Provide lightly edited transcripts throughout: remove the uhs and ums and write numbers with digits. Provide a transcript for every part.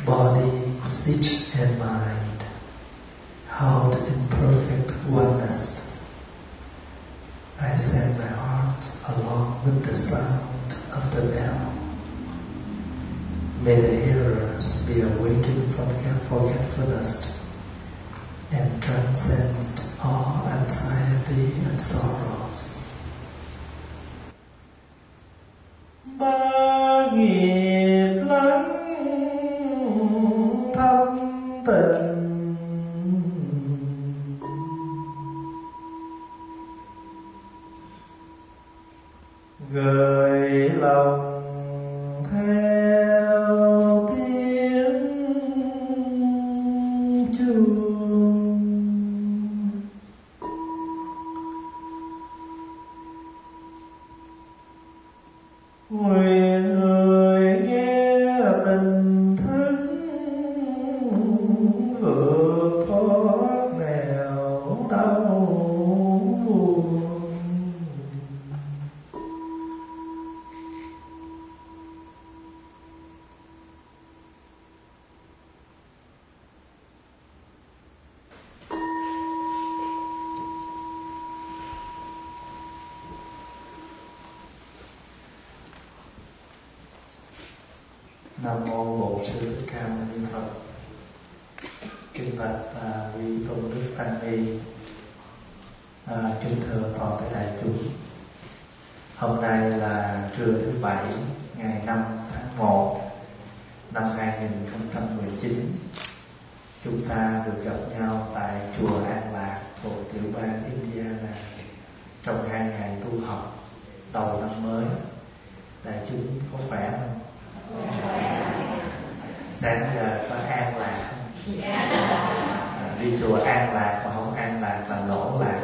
body, speech and mind, held in perfect oneness. I send my heart along with the sound of the bell. May the hearers be awakened from forgetfulness and transcend all anxiety and sorrows. Ba nghiệp lắng thâm tình, gửi lòng theo tiếng chuông. Nguyện người nghe tình thức vượt thoát nẻo đau buồn. Nam mô Bổn Sư Thích Ca Mâu Ni Phật. Kính bạch quý tôn đức tăng ni, kính thưa toàn thể đại chúng. Hôm nay là trưa thứ Bảy, ngày 5 tháng 1 năm 2019. Chúng ta được gặp nhau tại chùa An Lạc thuộc tiểu bang Indiana trong 2 ngày tu học đầu năm mới. Đại chúng có khỏe không? Sáng giờ có an lạc không? Đi chùa an lạc mà không an lạc là lỗ lạc.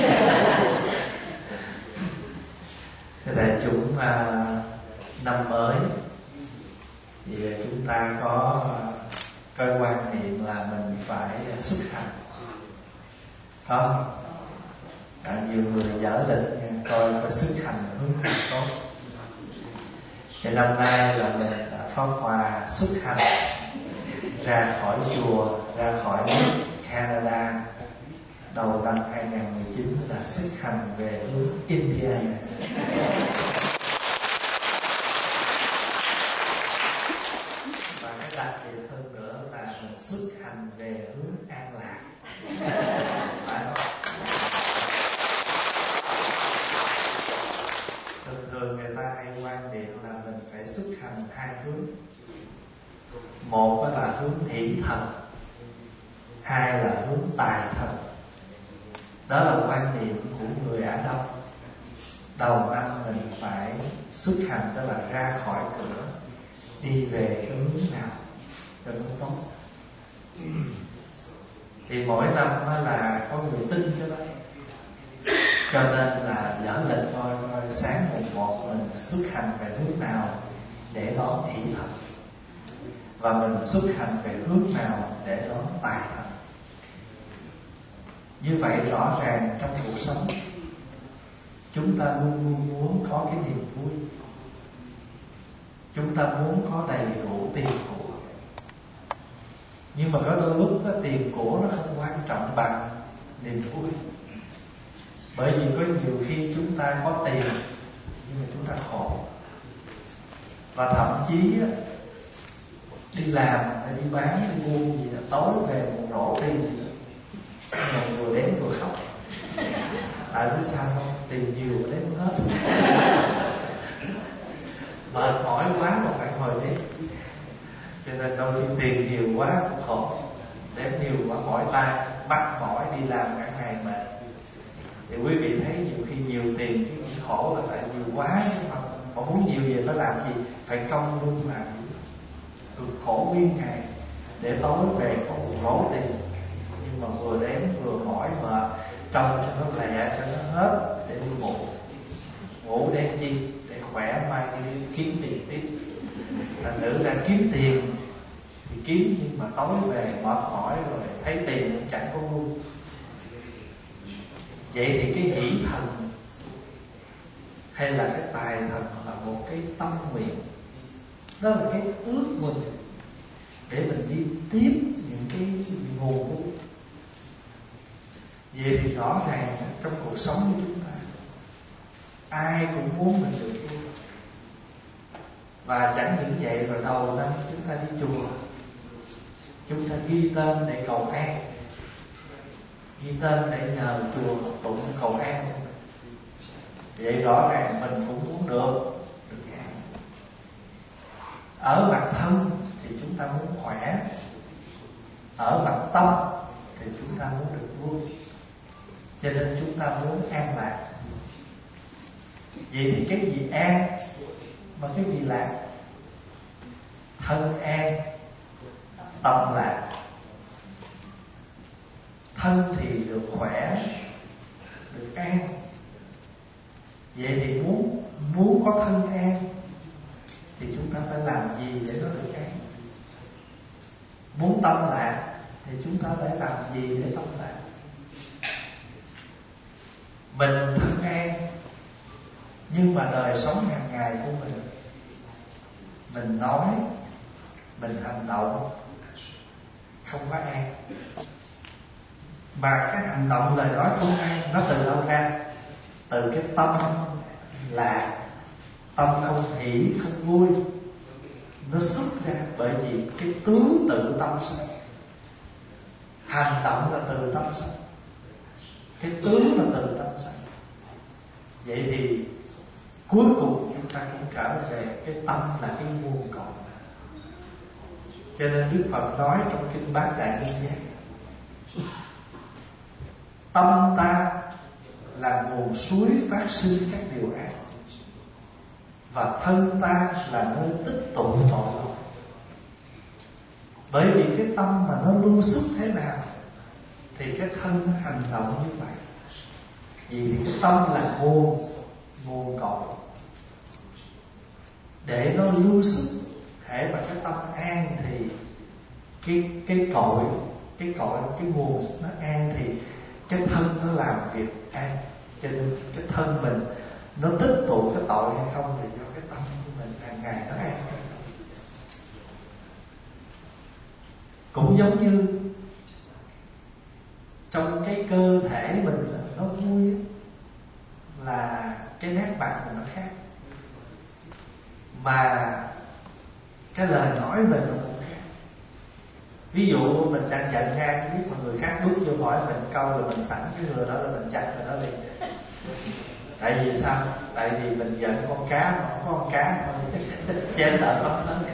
Thế đại chúng năm mới thì chúng ta có cái quan niệm là mình phải xuất hành, không? Nhiều người dở lịch nha, coi xuất hành hướng nào tốt. Thì năm nay là mình pháp hòa xuất hành ra khỏi chùa, ra khỏi nước Canada. Đầu năm 2019 là xuất hành về hướng Indiana. Và cái đặc biệt hơn nữa là mình xuất hành về hướng An Lạc. Phải không? Thường người ta hay quan niệm là mình phải xuất hành hai hướng. Một là hướng hỷ thần, hai là hướng tài thần. Đó là quan niệm của người Á Đông. Đầu năm mình phải xuất hành, tức là ra khỏi cửa, đi về cái hướng nào cho nó tốt. Thì mỗi năm là có người tin cho đó, cho nên là dở lịch coi sáng mùng 1 mình xuất hành về hướng nào để đón hỷ thần, và mình xuất hành về hướng nào để đón tài thần. Như vậy rõ ràng trong cuộc sống chúng ta luôn luôn muốn có cái niềm vui, chúng ta muốn có đầy đủ tiền của. Nhưng mà có đôi lúc tiền của nó không quan trọng bằng niềm vui. Bởi vì có nhiều khi chúng ta có tiền nhưng mà chúng ta khổ. Và thậm chí đi làm, đi bán, đi buôn gì đó, tối về một rổ tiền gì đó, mà vừa đếm vừa khóc. Tại vì sao không? Tiền nhiều đếm hết. Mệt mỏi quá mà phải hồi đếm. Cho nên đôi khi tiền nhiều quá cũng khổ, đếm nhiều quá mỏi tay, mắt mỏi, đi làm cả ngày mệt. Thì quý vị thấy nhiều khi nhiều tiền chứ cũng khổ là tại nhiều quá. Mà muốn nhiều về phải làm gì? Phải công luôn làm gì? Cực khổ nguyên ngày để tối về có một rổ tiền. Nhưng mà vừa đếm vừa mỏi mà trông cho nó lẹ, cho nó hết để đi ngủ. Ngủ để chi? Để khỏe mai đi kiếm tiền tiếp. Thành thử ra kiếm tiền thì kiếm, nhưng mà tối về mệt mỏi rồi thấy tiền cũng chẳng có vui. Vậy thì cái hỷ thần hay là cái tài thần là một cái tâm nguyện, đó là cái ước mình để mình tiếp những cái nguồn vui. Vậy thì rõ ràng trong cuộc sống của chúng ta, ai cũng muốn mình được vui. Và chẳng những vậy, vào đầu năm chúng ta đi chùa, chúng ta ghi tên để cầu an, ghi tên để nhờ chùa tụng cầu an cho mình. Vậy rõ ràng mình cũng muốn được an. Ở mặt thân thì chúng ta muốn khỏe, ở mặt tâm thì chúng ta muốn được vui, cho nên chúng ta muốn an lạc. Vậy thì cái gì an mà cái gì lạc? Thân an, tâm lạc. Thân thì được khỏe, được an. Vậy thì muốn có thân an thì chúng ta phải làm gì để nó được an? Muốn tâm lạc thì chúng ta phải làm gì để tâm lạc? Mình thân an, nhưng mà đời sống hàng ngày của mình nói, mình hành động không có an. Mà cái hành động, lời nói không an, nó từ đâu ra? Từ cái tâm lạc, tâm không hỷ, không vui. Nó xuất ra bởi vì cái tướng tự tâm sanh. Hành động là từ tâm sanh, cái tướng là từ tâm sanh. Vậy thì cuối cùng chúng ta cũng trở về cái tâm là cái nguồn cội. Cho nên Đức Phật nói trong kinh Bát Đại Nhân Giác, tâm ta là nguồn suối phát sinh các điều ác, và thân ta là nơi tích tụ tội lỗi. Bởi vì cái tâm mà nó luôn xuất thế nào thì cái thân nó hành động như vậy. Vì cái tâm là nguồn cội. Để nó lưu xuất, hễ mà cái tâm an thì cái cội, cái nguồn nó an thì cái thân nó làm việc an. Cho nên cái thân mình nó tích tụ cái tội hay không thì do cái tâm của mình hàng ngày nó an. Cũng giống như trong cái cơ thể mình nó vui là cái nét mặt của nó khác, mà cái lời nói mình nó cũng khác. Ví dụ mình đang giận ngang, biết mà người khác bước vô hỏi mình câu là mình sẵn cái người đó là mình chặt người đó liền. Tại vì sao? Tại vì mình giận con cá mà không có con cá thôi chém đỡ lắm lớn.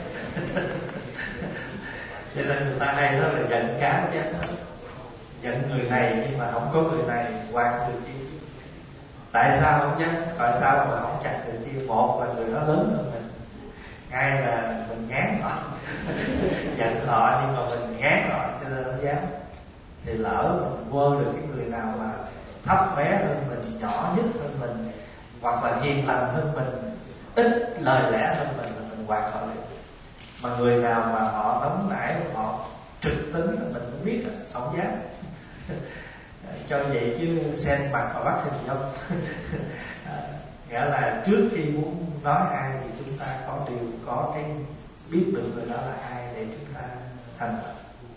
Cho nên người ta hay nói là giận cá chém hết. Giận người này nhưng mà không có người này qua người kia. Tại sao không dám? Tại sao mà không chặt người kia? Một là người đó lớn hơn mình, hai là mình ngán họ. Giận họ nhưng mà mình ngán họ cho nên không dám. Thì lỡ mình quơ được cái người nào mà thấp bé hơn mình, nhỏ nhất hơn mình, hoặc là hiền lành hơn mình, ít lời lẽ hơn mình, là mình quạt họ liền. Mà người nào mà họ nóng nảy, họ trực tính là mình cũng biết, không dám. Cho vậy chứ xem mặt mà bắt hình dong. Nghĩa là trước khi muốn nói ai thì chúng ta có cái biết được người đó là ai để chúng ta hành động.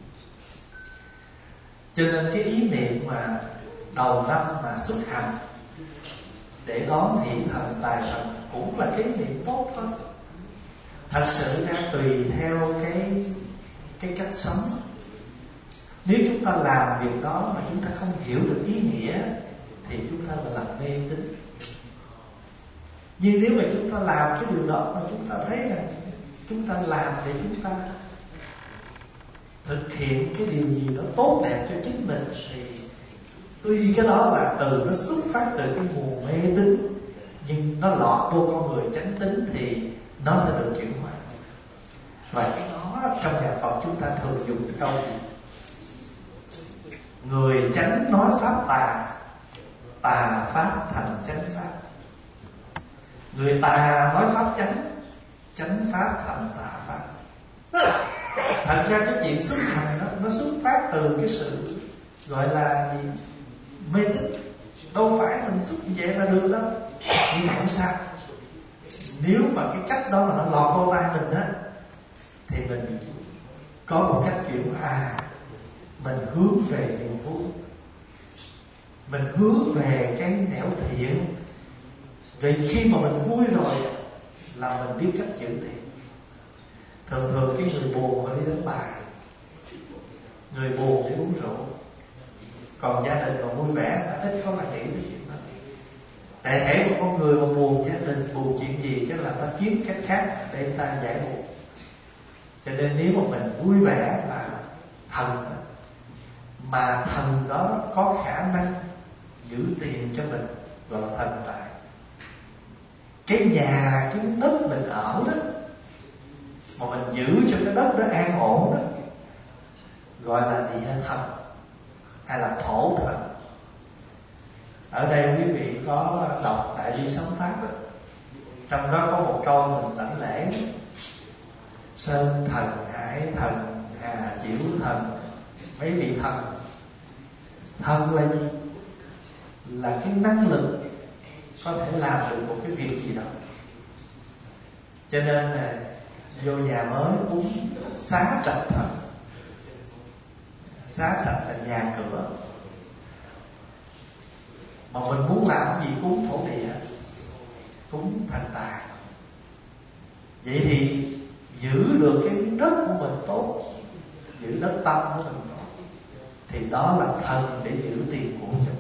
Cho nên cái ý niệm mà đầu năm mà xuất hành để đón hỷ thần tài thần cũng là cái ý niệm tốt thôi. Thật sự ra tùy theo cái cách sống. Nếu chúng ta làm việc đó mà chúng ta không hiểu được ý nghĩa thì chúng ta là làm mê tín. Nhưng nếu mà chúng ta làm cái điều đó mà chúng ta thấy rằng chúng ta làm để chúng ta thực hiện cái điều gì đó tốt đẹp cho chính mình, thì tuy cái đó là từ nó xuất phát từ cái nguồn mê tín, nhưng nó lọt vô con người chánh tín thì nó sẽ được chuyển hóa. Và cái đó trong nhà Phật chúng ta thường dùng cái câu gì? Người chánh nói pháp tà, tà pháp thành chánh pháp. Người tà nói pháp chánh, chánh pháp thành tà pháp. Thật ra cái chuyện xuất hành nó xuất phát từ cái sự gọi là gì? Mê tín. Đâu phải mình xuất vậy là được đâu. Nhưng mà không sao. Nếu mà cái cách đó mà nó lọt vô tay mình á, thì có một cách chuyển mình hướng về niềm vui, mình hướng về cái nẻo thiện. Vì khi mà mình vui rồi là mình biết cách giữ thiện. Thường cái người buồn họ đi đánh bài, người buồn đi uống rượu, còn gia đình còn vui vẻ ta ít có mà nghĩ cái chuyện đó. Đại thể một con người mà buồn gia đình, buồn chuyện gì cái là ta kiếm cách khác để ta giải buồn. Cho nên nếu mà mình vui vẻ là thần, mà thần đó có khả năng giữ tiền cho mình, gọi là thần tài. Cái nhà, cái đất mình ở đó mà mình giữ cho cái đất đó an ổn đó, gọi là địa thần hay là thổ thần. Ở đây quý vị có đọc Đại Bi Sấm Pháp đó, trong đó có một câu mình đảnh lễ: Sơn thần, hải thần, hà chiểu thần. Mấy vị thần, thần là gì? Là cái năng lực có thể làm được một cái việc gì đó. Cho nên là vô nhà mới cúng xá trạch thần. Xá trạch là nhà cửa, mà mình muốn làm gì cúng thổ địa, cúng thần tài. Vậy thì giữ được cái miếng đất của mình tốt, giữ đất tâm của mình tốt, thì đó là thần để giữ tiền của cho mình.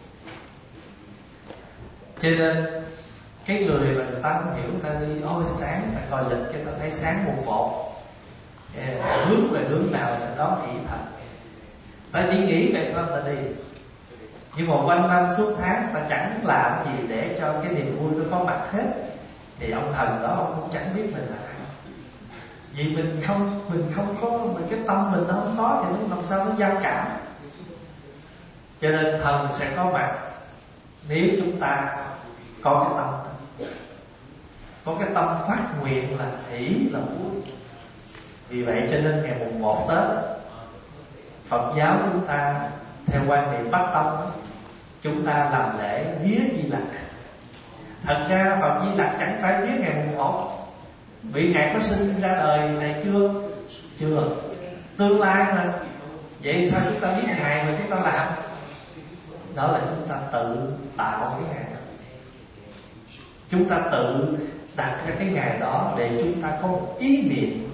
Cho nên cái người mà người ta không hiểu, ta đi ôi sáng ta coi lịch cái ta thấy sáng mùng 1 hướng về hướng nào là đó thị thần. Ta chỉ nghĩ vậy thôi ta đi, nhưng mà quanh năm suốt tháng ta chẳng làm gì để cho cái niềm vui nó có mặt hết, thì ông thần đó ông cũng chẳng biết mình là ai. Vì mình không có cái tâm mình nó không có thì nó làm sao nó giao cảm. Cho nên thần sẽ có mặt nếu chúng ta có cái tâm đó, có cái tâm phát nguyện là hỷ là vui. Vì vậy cho nên ngày mùng 1 Tết đó, Phật giáo chúng ta theo quan niệm Bắc Tông đó, chúng ta làm lễ vía Di Lặc. Thật ra Phật Di Lặc chẳng phải vía ngày mùng 1, vì Ngài có sinh ra đời này chưa, tương lai mà. Vậy sao chúng ta biết Ngài mà chúng ta làm? Đó là chúng ta tự tạo cái ngày đó, chúng ta tự đặt ra cái ngày đó để chúng ta có một ý niệm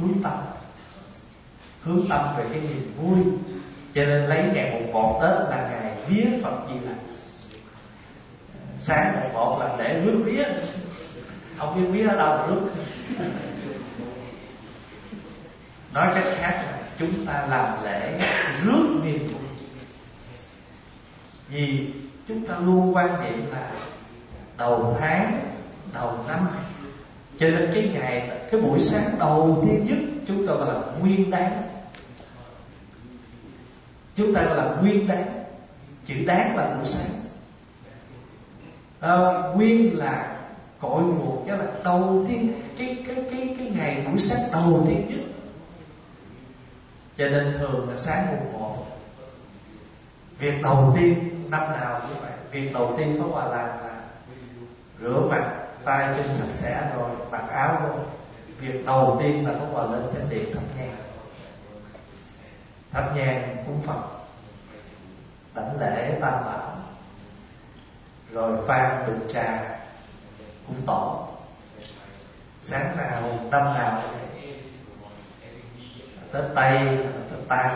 hướng tâm về cái niềm vui. Cho nên lấy ngày mùng 1 Tết là ngày vía Phật Di Lặc. Sáng mùng 1 là để rước vía, không biết vía ở đâu mà rước. Nói cách khác là chúng ta làm lễ rước niềm vui. Vì chúng ta luôn quan niệm là đầu tháng, đầu năm, cho nên cái buổi sáng đầu tiên nhất chúng ta gọi là nguyên đán. Chúng ta gọi là nguyên đán. Chữ đán là buổi sáng. Nguyên là cội nguồn, chứ là đầu tiên, cái ngày buổi sáng đầu tiên nhất. Cho nên thường là sáng mùng 1, việc đầu tiên năm nào như vậy, việc đầu tiên Pháp Hòa làm là rửa mặt, tay chân sạch sẽ rồi mặc áo vô. Việc đầu tiên là Pháp Hòa lên chánh điện thắp nhang. Thắp nhang cúng Phật, đảnh lễ Tam Bảo, rồi phan đựng trà cúng tổ. Sáng nào năm nào Tết Tây, Tết Tam.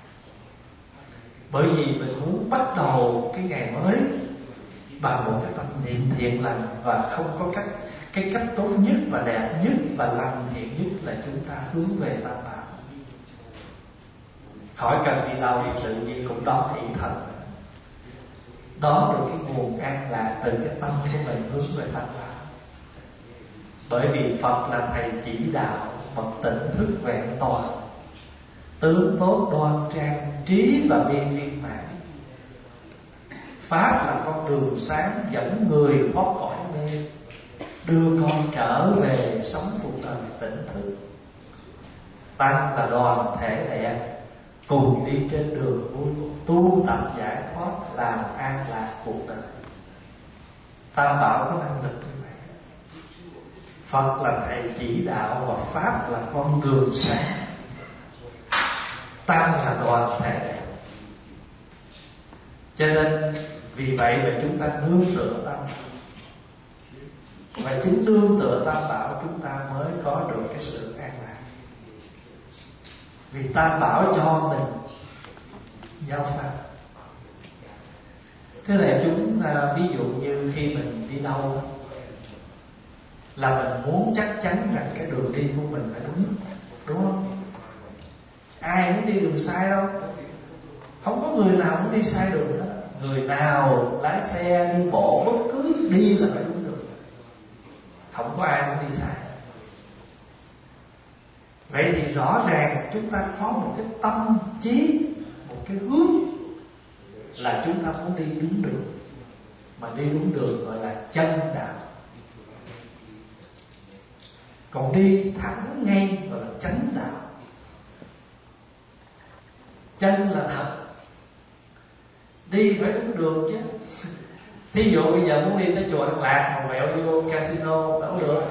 Bởi vì mình muốn bắt đầu cái ngày mới bằng một cái tâm niệm thiện lành, và không có cái cách tốt nhất và đẹp nhất và lành thiện nhất là chúng ta hướng về Tam Bảo. Khỏi cần đi đâu thì tự nhiên cũng đón thị thần, đón được cái nguồn an lạc từ cái tâm của mình hướng về Tam Bảo. Bởi vì Phật là thầy chỉ đạo Phật tỉnh thức vẹn toàn, tướng tốt đoan trang, trí và bi viên mãn. Pháp là con đường sáng dẫn người thoát cõi mê, đưa con trở về sống cuộc đời tỉnh thức. Tăng là đoàn thể đẹp, cùng đi trên đường vui, tu tập giải thoát, làm an lạc cuộc đời. Tam Bảo có năng lực như vậy. Phật là thầy chỉ đạo và Pháp là con đường sáng. tâm là đoàn thể. Cho nên vì vậy mà chúng ta nương tựa tâm, và chính nương tựa Tam Bảo chúng ta mới có được cái sự an lạc. Vì Tam Bảo cho mình giáo pháp. Thế này chúng ví dụ như khi mình đi đâu là mình muốn chắc chắn rằng cái đường đi của mình phải đúng, đúng không? Ai muốn đi đường sai đâu, không có người nào muốn đi sai đường hết. Người nào lái xe, đi bộ, bất cứ đi là phải đúng đường, không có ai muốn đi sai. Vậy thì rõ ràng chúng ta có một cái tâm trí, một cái hướng là chúng ta muốn đi đúng đường. Mà đi đúng đường gọi là chân đạo. Còn đi thẳng ngay gọi là chánh đạo. Chân là thật, đi phải đúng đường chứ. Thí dụ bây giờ muốn đi tới chùa An Lạc mà quẹo vô casino đâu được.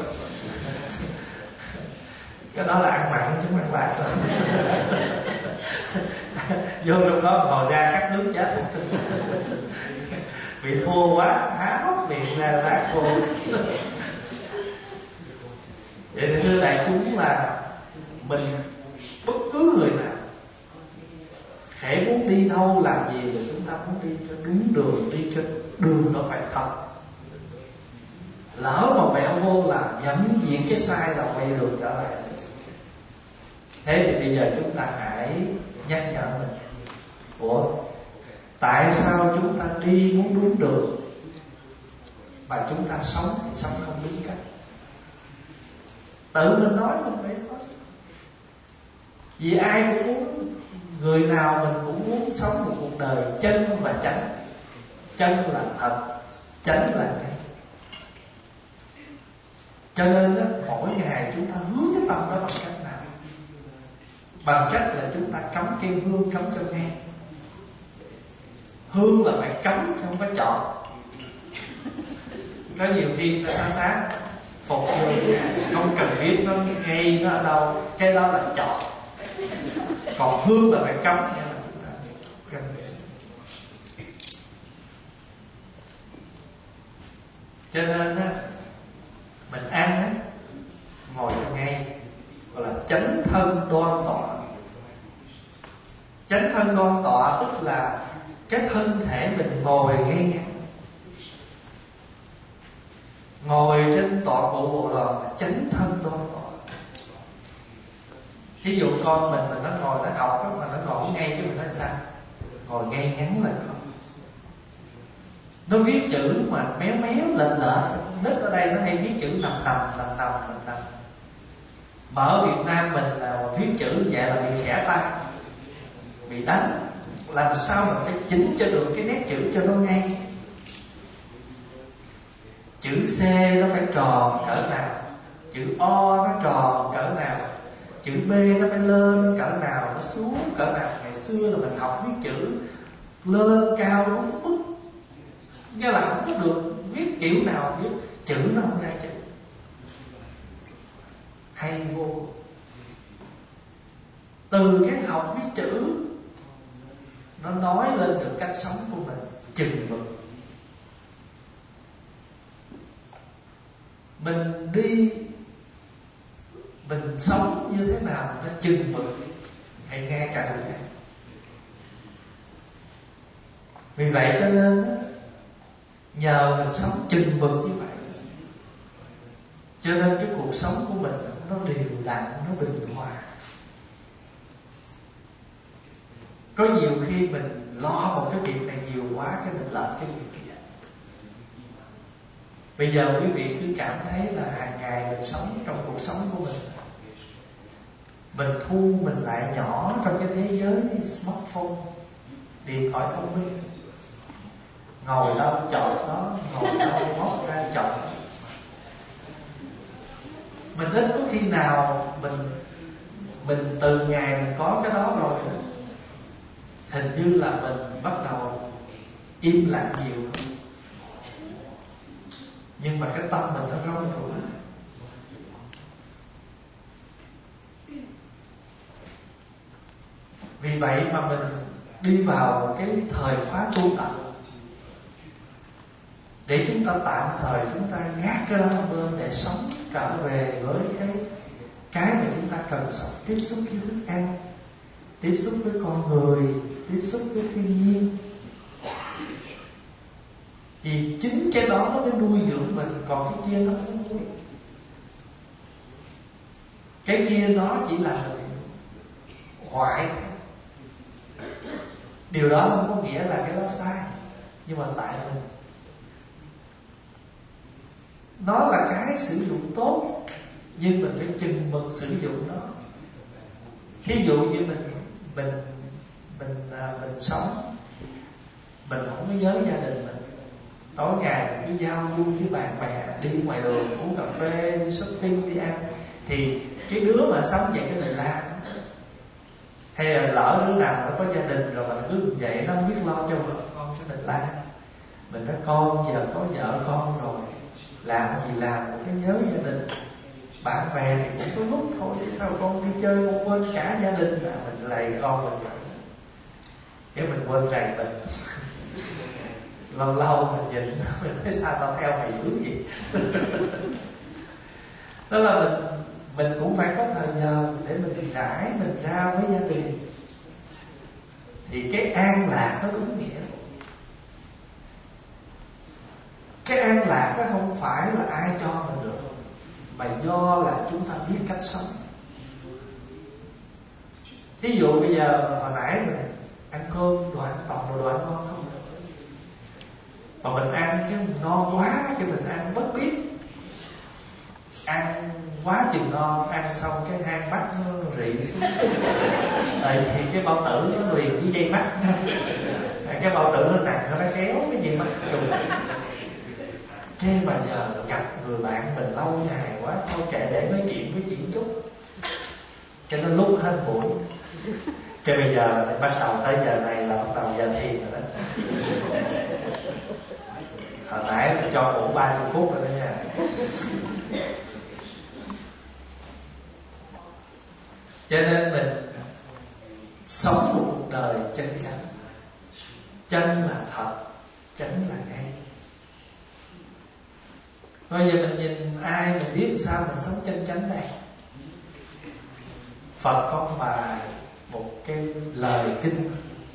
Cái đó là ăn mặn chứ không ăn lạc rồi. Vô trong đó ngồi ra cắt nước chết. Bị thua quá, há hốc miệng ra lá khô. Vậy thì thưa đại chúng là mình bất cứ người nào hễ muốn đi đâu làm gì thì chúng ta muốn đi cho đúng đường, đi cho đường nó phải thật. Lỡ mà mẹo vô là nhận diện cái sai là quay đường trở lại. Thế thì bây giờ chúng ta hãy nhắc nhở mình, ủa tại sao chúng ta đi muốn đúng đường mà chúng ta sống thì sống không đúng cách? Tự mình nói mình phải nói. Vì ai cũng muốn, người nào mình cũng muốn sống một cuộc đời chân và chánh. Chân là thật, chánh là ngay. Cho nên đó, mỗi ngày chúng ta hướng cái tâm đó bằng cách nào? Bằng cách là chúng ta cắm cây hương, cắm cho ngay. Hương là phải cắm chứ không phải chọn. Có nhiều khi ta sáng sáng phục vô, không cần biết nó ngay nó ở đâu, cái đó là chọn. Còn hương là phải cắm, nghĩa là chúng ta cắm. Cho nên á, mình ăn á, ngồi cho ngay, gọi là chánh thân đoan tọa. Chánh thân đoan tọa tức là cái thân thể mình ngồi ngay ngắn. Ngồi trên tọa bộ bộ đoàn là chánh thân đoan tọa. Ví dụ con mình mà nó ngồi nó học đó, mà nó ngồi ngay chứ mình nói sao? Ngồi ngay ngắn là không. Nó viết chữ mà méo méo lệch lệch. Nít ở đây nó hay viết chữ nằm. Mà ở Việt Nam mình là viết chữ vậy là bị khẽ tay, bị đánh. Làm sao mình phải chỉnh cho được cái nét chữ cho nó ngay. Chữ C nó phải tròn cỡ nào, chữ O nó tròn cỡ nào, chữ B nó phải lên cỡ nào, nó xuống cỡ nào. Ngày xưa là mình học viết chữ lên cao đúng mức, nghĩa là không có được viết kiểu nào viết chữ nó không ra chữ. Hay vô cùng. Từ cái học viết chữ nó nói lên được cách sống của mình chừng mực. Mình đi, mình sống như thế nào nó chừng mực, hãy nghe cả đời này. Vì vậy cho nên nhờ mình sống chừng mực như vậy, cho nên cái cuộc sống của mình nó đều đặn, nó bình hòa. Có nhiều khi mình lo một cái việc này nhiều quá, cái mình lệch cái việc kia. Bây giờ quý vị cứ cảm thấy là hàng ngày mình sống trong cuộc sống của mình thu mình lại nhỏ trong cái thế giới smartphone, điện thoại thông minh. Ngồi đâu chọn đó, ngồi đâu móc ra chọn. Mình ít có khi nào mình từ ngày mình có cái đó rồi đó, hình như là mình bắt đầu im lặng nhiều hơn. Nhưng mà cái tâm mình nó rong ruổi. Vì vậy mà mình đi vào cái thời khóa tu tập để chúng ta tạm thời chúng ta gác cái đó bên để sống trở về với cái mà chúng ta cần sống, tiếp xúc với thức ăn, tiếp xúc với con người, tiếp xúc với thiên nhiên. Vì chính cái đó nó mới nuôi dưỡng mình, còn cái kia nó không nuôi. Cái kia nó chỉ là ngoại. Điều đó không có nghĩa là cái đó sai, nhưng mà tại mình nó là cái sử dụng tốt, nhưng mình phải chừng mực sử dụng nó. Ví dụ như mình sống, mình không có nhớ gia đình mình, tối ngày mình cứ giao du với bạn bè, đi ngoài đường uống cà phê, đi shopping, đi ăn, thì cái đứa mà sống vậy cái này la. Hay là lỡ đứa nào nó có gia đình rồi mà nó cứ vậy, nó không biết lo cho vợ con, cái này la. Mình nói con giờ có vợ con rồi, làm gì làm cũng phải nhớ gia đình. Bạn bè thì cũng có lúc thôi, chứ sao con đi chơi con quên cả gia đình mà mình lầy con mình vậy. Cái mình quên rầy mình. Lâu lâu mình nhìn mình nói sao tao theo mày dữ gì. Đó là mình cũng phải có thời giờ để mình rải mình ra với gia đình. Thì cái an lạc nó đúng nghĩa. Cái an lạc nó không phải là ai cho mình được, mà do là chúng ta biết cách sống. Ví dụ bây giờ hồi nãy mình ăn cơm toàn đồ ăn ngon không, mà mình ăn cái ngon quá, cái mình ăn bất biết, ăn quá chừng ngon, ăn xong cái hang mắt nó rị xuống. Thì cái bao tử nó liền với dây mắt, cái bao tử nó nặng, nó kéo cái dây mắt trùng. Thế mà giờ gặp người bạn mình lâu ngày quá, thôi kệ để nói chuyện với chuyện chút, cái nó lúc hết buổi. Cái bây giờ bắt đầu tới giờ này là bắt đầu giờ thiền rồi đó. Hồi nãy là cho ngủ 30 phút rồi đó nha. Cho nên mình sống một cuộc đời chân chánh. Chân là thật, chánh là ngay. Bây giờ mình nhìn ai mình biết sao mình sống chân chánh đây. Phật có bài một cái lời kinh,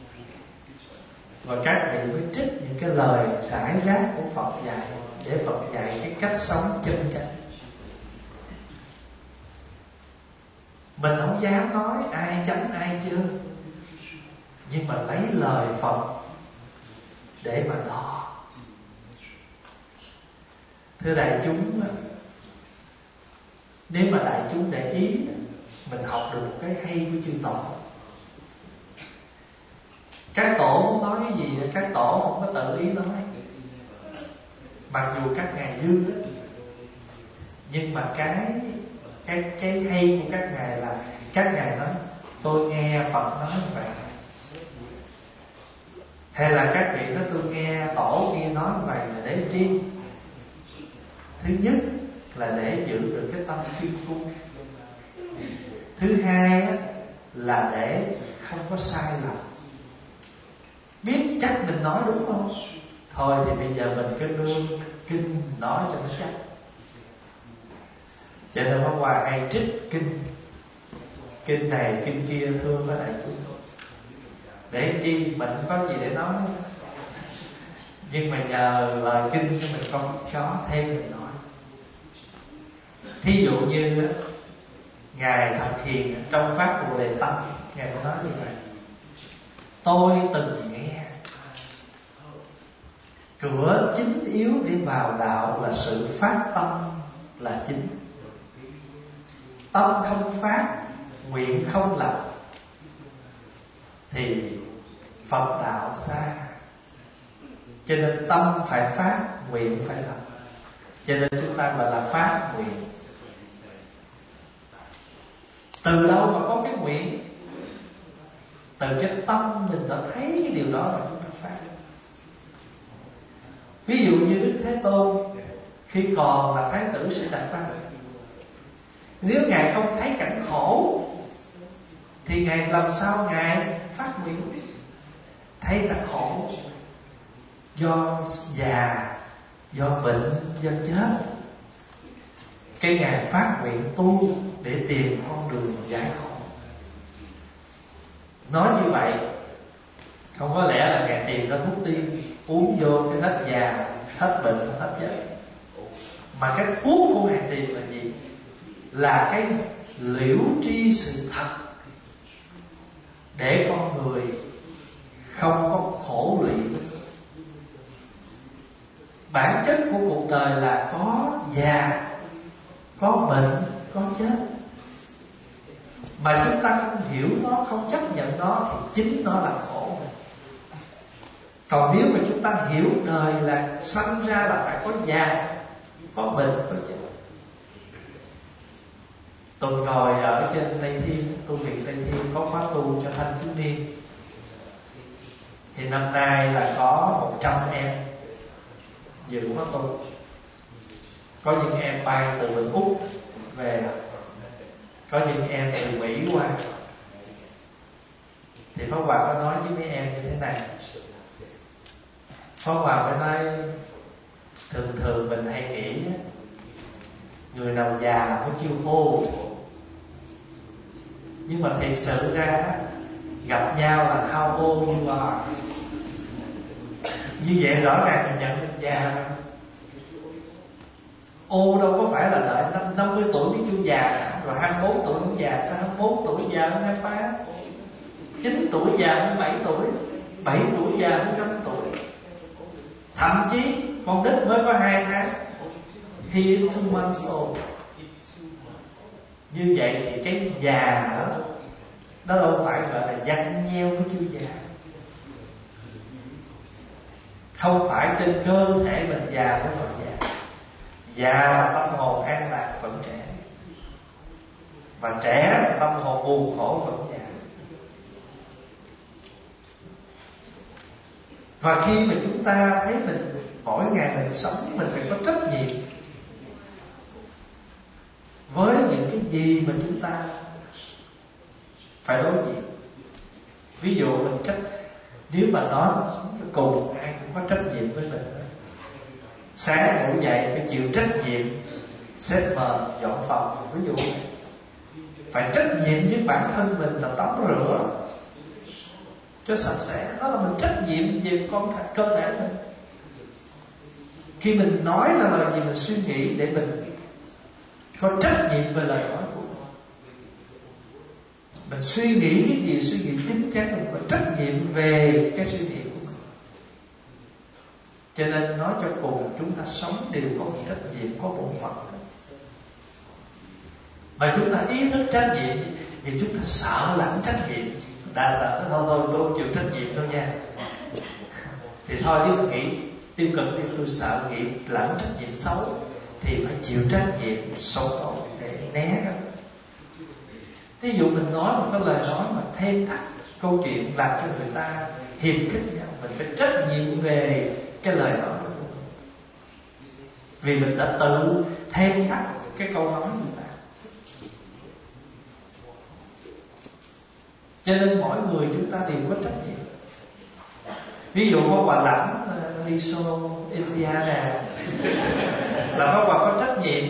và các vị mới trích những cái lời rải rác của Phật dạy, để Phật dạy cái cách sống chân chánh. Mình không dám nói ai chánh ai chưa, nhưng mà lấy lời Phật để mà đo. Thưa đại chúng, nếu mà đại chúng để ý, mình học được một cái hay của chư Tổ. Các tổ muốn nói cái gì, các tổ không có tự ý nói, mặc dù các ngài dư đó, nhưng mà cái hay của các ngài là các ngài nói tôi nghe Phật nói như vậy, hay là các vị nói tôi nghe tổ kia nói như vậy là để chi? Thứ nhất là để giữ được cái tâm chuyên cung. Thứ hai là để không có sai lầm. Biết chắc mình nói đúng không? Thôi thì bây giờ mình cứ nương kinh nói cho nó chắc. Cho nên hôm qua hay trích kinh này kinh kia thương với đại chúng, để chi mình không có gì để nói, nhưng mà nhờ lời kinh của mình có thêm mình nói. Thí dụ như ngài Thập Hiền trong pháp Bồ Đề Tâm, ngài có nói như vậy: tôi từng nghe cửa chính yếu để vào đạo là sự phát tâm là chính. Tâm không phát, nguyện không lập, thì Phật đạo xa. Cho nên tâm phải phát, nguyện phải lập. Cho nên chúng ta gọi là phát nguyện. Từ đâu mà có cái nguyện? Từ cái tâm mình đã thấy cái điều đó mà chúng ta phát. Ví dụ như Đức Thế Tôn khi còn là Thái tử Sĩ Đạt Văn, nếu ngài không thấy cảnh khổ thì Ngài làm sao Ngài phát nguyện thấy ta khổ do già, do bệnh, do chết, cái Ngài phát nguyện tu để tìm con đường giải khổ. Nói như vậy không có lẽ là Ngài tìm ra thuốc tiên uống vô cái hết già, hết bệnh, hết chết, mà cái thuốc của Ngài tìm là gì? Là cái liễu tri sự thật, để con người không có khổ lụy. Bản chất của cuộc đời là có già, có bệnh, có chết, mà chúng ta không hiểu nó, không chấp nhận nó thì chính nó là khổ. Còn nếu mà chúng ta hiểu đời là sanh ra là phải có già, có bệnh, có chết. Tuần rồi ở trên Tây Thiên, tu viện Tây Thiên có khóa tu cho thanh thiếu niên. Thì năm nay là có 100 em dự khóa tu. Có những em bay từ bên Úc về, có những em từ Mỹ qua. Thì Pháp Hòa có nói với mấy em như thế này. Pháp Hòa mới nói thường mình hay nghĩ người nào già mới chiêu hô, nhưng mà thiệt sự ra gặp nhau là how old you are. Như vậy rõ ràng mình nhận mình già. Ô đâu có phải là đợi 50 tuổi mới kêu già, rồi 21 tuổi cũng già, sao 21 tuổi già hơn 23, 9 tuổi già hơn 7 tuổi, 7 tuổi già hơn 5 tuổi. Thậm chí con nít mới có 2 tháng, he is 2 months old. Như vậy thì cái già đó, nó đâu phải gọi là văn nheo mới kêu già. Không phải trên cơ thể mình già mới gọi già. Già là tâm hồn an lạc vẫn trẻ, và trẻ là tâm hồn buồn khổ vẫn già. Và khi mà chúng ta thấy mình mỗi ngày mình sống, mình phải có trách nhiệm với những cái gì mà chúng ta phải đối diện. Ví dụ mình trách, nếu mà nói cùng ai cũng có trách nhiệm với mình. Sáng ngủ dậy phải chịu trách nhiệm xếp mền dọn phòng, ví dụ phải trách nhiệm với bản thân mình là tắm rửa cho sạch sẽ. Đó là mình trách nhiệm về cơ thể mình. Khi mình nói là lời gì mình suy nghĩ, để mình có trách nhiệm về lời nói của mình. Mình suy nghĩ cái gì, suy nghĩ chính chắn, mình có trách nhiệm về cái suy nghĩ của mình. Cho nên nói cho cùng, chúng ta sống đều có một trách nhiệm, có bổn phận. Mà chúng ta ý thức trách nhiệm vì chúng ta sợ lãnh trách nhiệm. Đa sợ thôi tôi không chịu trách nhiệm đâu nha. Thì thôi, nếu mình nghĩ tiêu cực thì tôi sợ nghĩ lãnh trách nhiệm xấu, thì phải chịu trách nhiệm xấu tốt để né đó. Ví dụ mình nói một cái lời nói mà thêm thắt câu chuyện, làm cho người ta hiềm khích nhau, mình phải trách nhiệm về cái lời nói của mình, vì mình đã tự thêm thắt cái câu nói của người ta. Cho nên mỗi người chúng ta đều có trách nhiệm. Ví dụ có Hòa Lãnh Liso Indiana là có Hòa có trách nhiệm.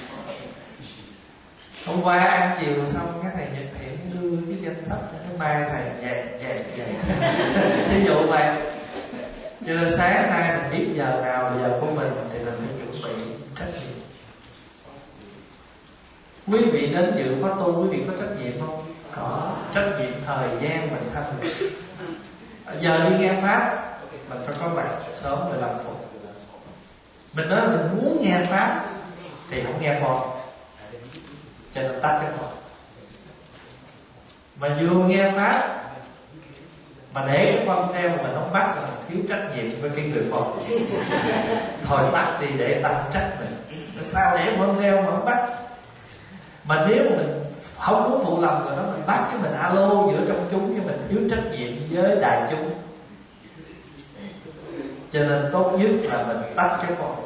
Hôm qua ăn chiều xong cái thầy Nhật Thiện đưa cái danh sách, cái mai thầy dạy ví dụ vậy. Cho nên sáng nay mình biết giờ nào là giờ của mình thì mình phải chuẩn bị trách nhiệm. Quý vị đến dự khóa tu, quý vị có trách nhiệm không? Có. Trách nhiệm thời gian mình tham dự. Giờ đi nghe Pháp mình phải có mặt sớm 15 phút. Mình nói là mình muốn nghe Pháp thì không nghe phone, cho nên tắt cái phone. Mà vừa nghe Pháp mà để cái phone theo mà mình không bắt là mình thiếu trách nhiệm với cái người phone. Thôi tắt đi để ta trách mình. Sao để phone theo mà không bắt? Mà nếu mà mình không muốn phụ lòng rồi đó, mình bắt cái mình alo giữa trong chúng, cho mình thiếu trách nhiệm với đại chúng. Cho nên tốt nhất là mình tắt cái phone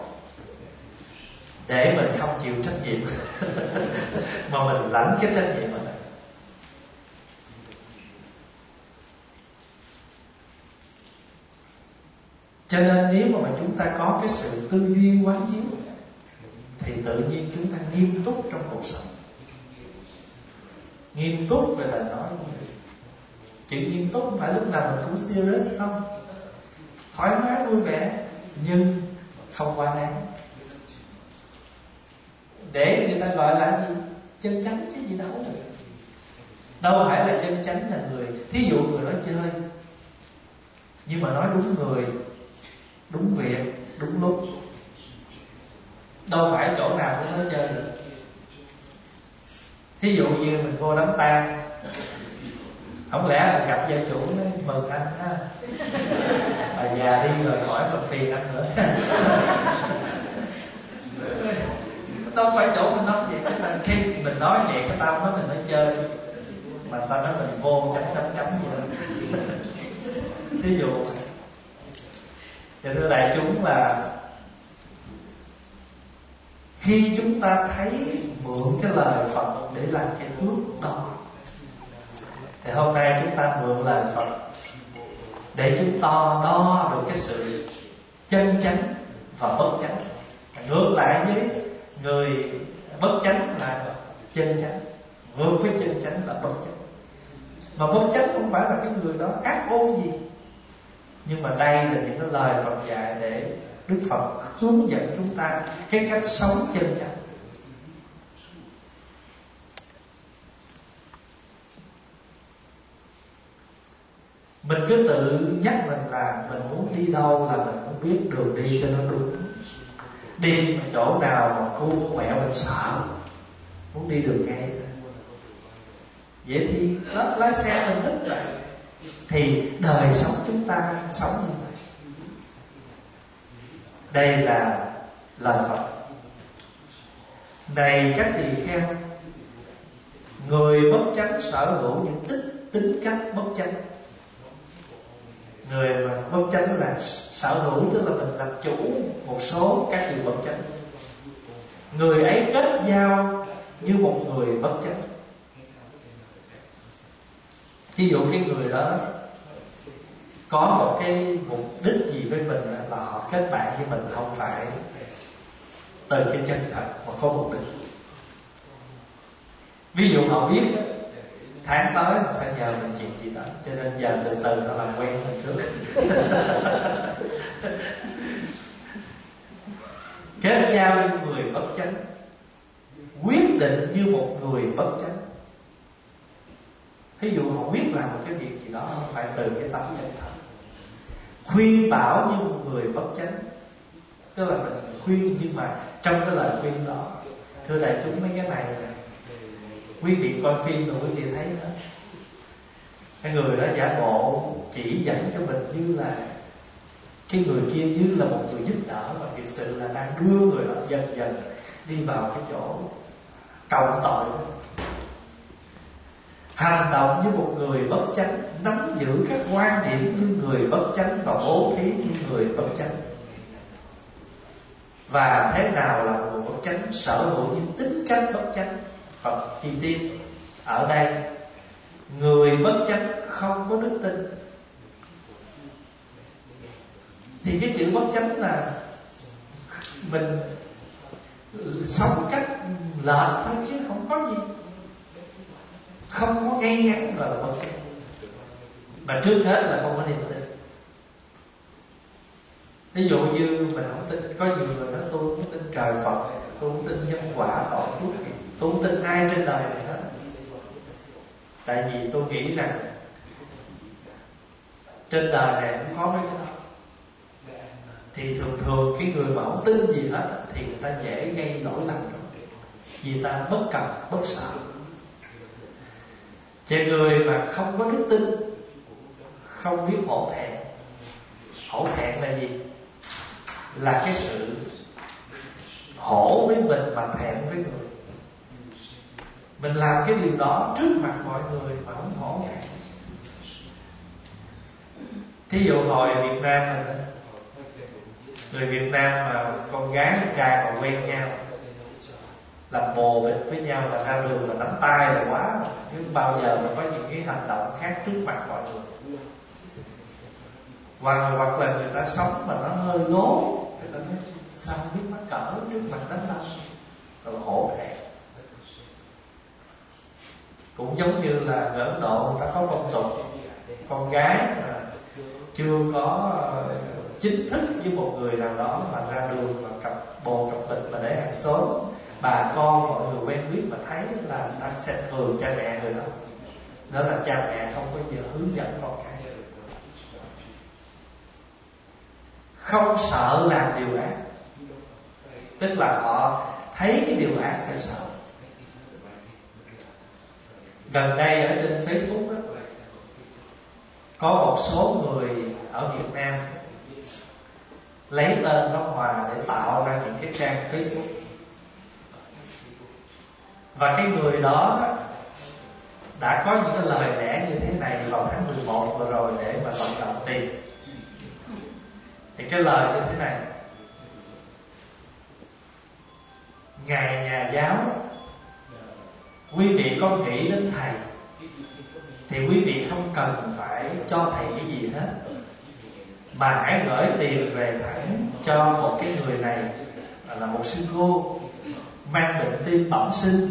để mình không chịu trách nhiệm mà mình lãnh cái trách nhiệm ở đây. Cho nên nếu mà chúng ta có cái sự tư duy quán chiếu thì tự nhiên chúng ta nghiêm túc trong cuộc sống, nghiêm túc về lời nói của mình. Chuyện nghiêm túc không phải lúc nào mình cũng serious không, thoải mái vui vẻ nhưng không quá đáng, để người ta gọi là gì? Chân chánh chứ gì đâu. Đâu phải là chân chánh là người, thí dụ người nói chơi nhưng mà nói đúng người, đúng việc, đúng lúc. Đâu phải chỗ nào cũng nói chơi được. Thí dụ như mình vô đám tang, không lẽ là gặp gia chủ nói mừng anh ha, bà già đi rồi khỏi còn phiền anh nữa. Đâu phải chỗ mình nói vậy. Tức là khi mình nói vậy cái tâm đó mình nói chơi, mà ta nói mình vô chấm gì đó. Thí dụ thì thưa đại chúng là khi chúng ta thấy mượn cái lời Phật để làm cái thước đo, thì hôm nay chúng ta mượn lời Phật để chúng ta đo được cái sự chân chánh và bất chánh. Ngược lại với người bất chánh là chân chánh, ngược với chân chánh là bất chánh. Mà bất chánh không phải là cái người đó ác ôn gì, nhưng mà đây là những cái lời Phật dạy để Đức Phật hướng dẫn chúng ta cái cách sống chân chánh. Mình cứ tự nhắc mình là mình muốn đi đâu là mình muốn biết đường đi cho nó đúng. Đi mà chỗ nào mà cu quẹo mình sợ, muốn đi đường ngay. Vậy thì đó, lái xe mình thích vậy. Thì đời sống chúng ta sống như vậy. Đây là lời Phật. Này các tỳ kheo, người bất chánh sở hữu những tính cách bất chánh. Người mà bất chánh là sở hữu, tức là mình làm chủ một số các điều bất chánh. Người ấy kết giao như một người bất chánh. Ví dụ cái người đó có một cái mục đích gì với mình là họ kết bạn với mình không phải từ cái chân thật mà có mục đích. Ví dụ họ biết tháng tới họ sẽ nhờ mình chuyện gì đó, cho nên giờ từ từ họ làm quen mình trước. Kết giao như người bất chánh, quyết định như một người bất chánh. Ví dụ họ quyết làm một cái việc gì đó không phải từ cái tâm chân thật. Khuyên bảo như một người bất chánh, tức là mình khuyên nhưng mà trong cái lời khuyên đó, thưa đại chúng, mấy cái này là quý vị coi phim rồi quý vị thấy đó, cái người đó giả bộ chỉ dẫn cho mình như là cái người kia như là một người giúp đỡ, mà thực sự là đang đưa người đó dần dần đi vào cái chỗ cộng tội. Hành động như một người bất chánh, nắm giữ các quan điểm như người bất chánh và bố thí như người bất chánh. Và thế nào là người bất chánh? Sở hữu những tính cách bất chánh. Phật chi tiết ở đây, người bất chánh không có đức tin. Thì cái chữ bất chánh là mình sống cách lệch thôi chứ không có gì, không có ngay ngắn gọi là bất chánh. Mà trước hết là không có niềm tin. Ví dụ như mình không tin, có nhiều người nói tôi không tin trời Phật, tôi không tin nhân quả tội phước gì, tôi không tin ai trên đời này hết. Tại vì tôi nghĩ rằng trên đời này cũng có mấy cái đó. Thì thường cái người mà không tin gì hết thì người ta dễ gây lỗi lầm rồi, vì ta bất cập, bất sợ. Chỉ người mà không có đức tin, không biết hổ thẹn. Hổ thẹn là gì? Là cái sự hổ với mình mà thẹn với người. Mình làm cái điều đó trước mặt mọi người mà không hổ thẹn. Thí dụ hồi Việt Nam mình, người Việt Nam mà con gái con trai mà quen nhau, làm bồ bịch với nhau là ra đường là nắm tay là quá rồi, chứ bao giờ mà có những cái hành động khác trước mặt mọi người. Hoặc là người ta sống mà nó hơi lố, người ta nói sao không biết mắc cỡ trước mặt đám đông, rồi hổ thẹn. Cũng giống như là ở Ấn Độ người ta có phong tục con gái mà chưa có chính thức với một người nào đó mà ra đường mà cặp tịch mà để hàng xóm, bà con mọi người quen biết mà thấy là người ta sẽ thường cha mẹ người đó. Đó là cha mẹ không có giờ hướng dẫn con cái, không sợ làm điều ác, tức là họ thấy cái điều ác phải sợ. Gần đây ở trên Facebook đó, có một số người ở Việt Nam lấy tên Pháp Hòa để tạo ra những cái trang Facebook. Và cái người đó đã có những cái lời lẽ như thế này vào tháng 11 vừa rồi để mà vận động tiền. Thì cái lời như thế này: Ngài nhà giáo, quý vị có nghĩ đến thầy thì quý vị không cần phải cho thầy cái gì hết, mà hãy gửi tiền về thẳng cho một cái người này là một sư cô mang bệnh tim bẩm sinh,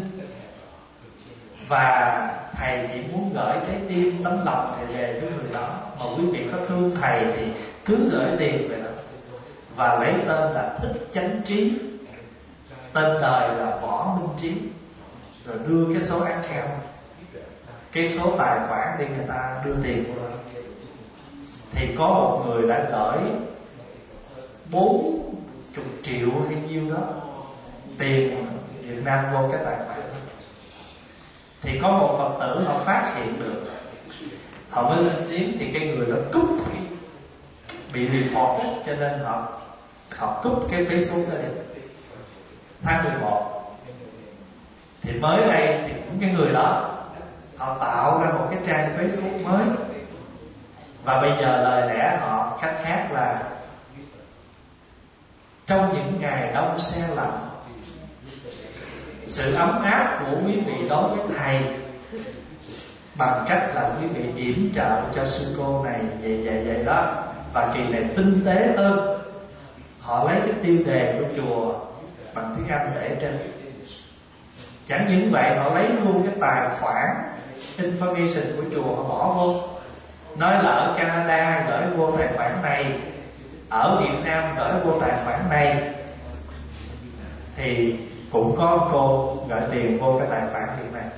và thầy chỉ muốn gửi trái tim tấm lòng thầy về với người đó, mà quý vị có thương thầy thì cứ gửi tiền về đó. Và lấy tên là Thích Chánh Trí, tên đời là Võ Minh Trí, rồi đưa cái số account, cái số tài khoản để người ta đưa tiền vô đó. Thì có một người đã gửi 40 triệu hay nhiêu đó tiền Việt Nam vô cái tài khoản đó. Thì có một Phật tử họ phát hiện được, họ mới lên tiếng, thì cái người đó cúp, bị report, cho nên họ cúp cái Facebook đó đi. Tháng 11 thì mới đây thì cũng cái người đó họ tạo ra một cái trang Facebook mới, và bây giờ lời lẽ họ cách khác là: trong những ngày đông se lạnh, sự ấm áp của quý vị đối với thầy bằng cách là quý vị yểm trợ cho sư cô này vậy đó, và kỳ này tinh tế hơn. Họ lấy cái tiêu đề của chùa bằng tiếng Anh để trên. Chẳng những vậy, họ lấy luôn cái tài khoản information của chùa họ bỏ vô, nói là ở Canada gửi vô tài khoản này, ở Việt Nam gửi vô tài khoản này. Thì cũng có cô gửi tiền vô cái tài khoản Việt Nam.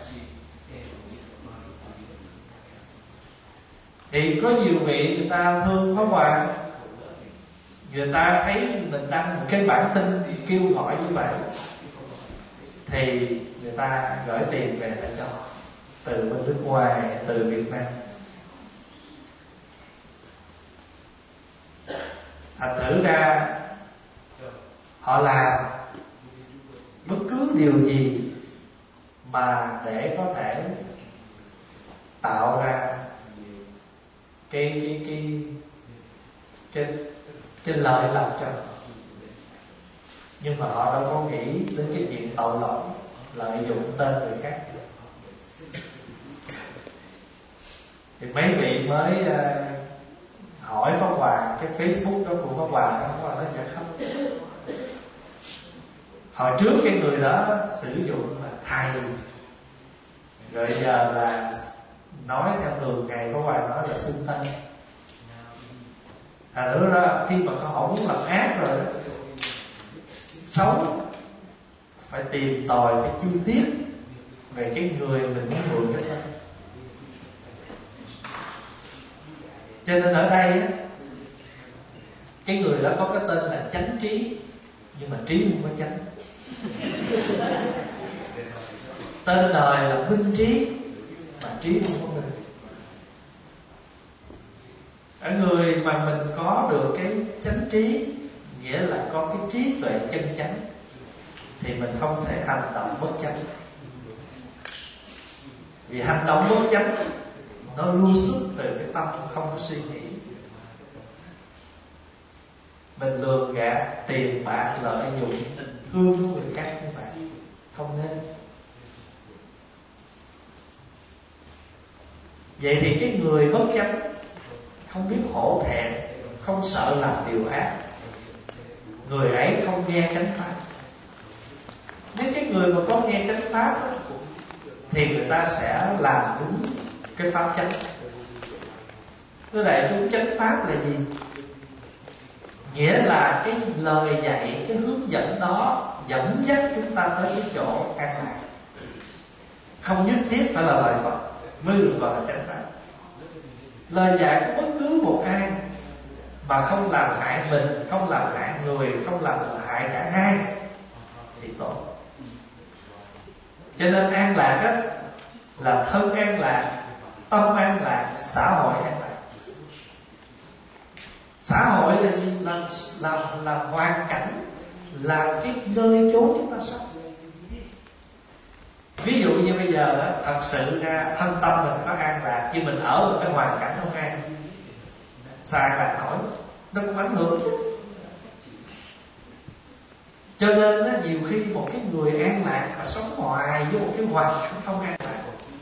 Thì có nhiều vị người ta thương Pháp Hòa, người ta thấy mình đăng một cái bản tin kêu gọi như vậy, thì người ta gửi tiền về để cho, từ bên nước ngoài, từ Việt Nam. Thành thử ra họ làm bất cứ điều gì mà để có thể tạo ra cái lợi lộc cho, nhưng mà họ đâu có nghĩ đến cái chuyện tội lỗi lợi dụng tên người khác. Thì mấy vị mới hỏi Pháp Hòa cái Facebook đó của Pháp Hòa, Pháp Hòa nói dạ không. Hồi trước cái người đó sử dụng là thầy, rồi giờ là nói theo thường ngày Pháp Hòa nói là xưng tên. Nữa đó, khi mà họ muốn làm ác rồi đó, xấu, phải tìm tòi, phải chi tiết về cái người mình muốn mượn cái tên. Cho nên ở đây á, cái người đó có cái tên là Chánh Trí, nhưng mà trí không có chánh. Tên đời là Minh Trí, mà trí không có minh. Ở người mà mình có được cái chánh trí, nghĩa là có cái trí tuệ chân chánh, thì mình không thể hành động bất chánh. Vì hành động bất chánh nó lưu xuất từ cái tâm không có suy nghĩ. Mình lường gạt, tiền bạc, lợi dụng, tình thương của người khác như vậy không nên. Vậy thì cái người bất chánh không biết hổ thẹn không sợ làm điều ác, người ấy không nghe chánh pháp. Nếu cái người mà có nghe chánh pháp đó, thì người ta sẽ làm đúng cái pháp chánh. Thưa đại chúng, chánh pháp là gì? Nghĩa là cái lời dạy, cái hướng dẫn đó dẫn dắt chúng ta tới cái chỗ an lạc. Không nhất thiết phải là lời Phật mới được gọi là chánh pháp. Lời dạy của bất cứ một ai mà không làm hại mình, không làm hại người, không làm hại cả hai thì tốt. Cho nên an lạc á, là thân an lạc, tâm an lạc, xã hội an lạc. Xã hội là gì? Là hoàn cảnh, là cái nơi chốn chúng ta sống. Ví dụ như bây giờ đó, thật sự ra thân tâm mình có an lạc, nhưng mình ở một cái hoàn cảnh không an, sao an lạc nổi? Nó cũng ảnh hưởng chứ. Cho nên đó, nhiều khi một cái người an lạc mà sống hoài với một cái hoàn cảnh không an lạc,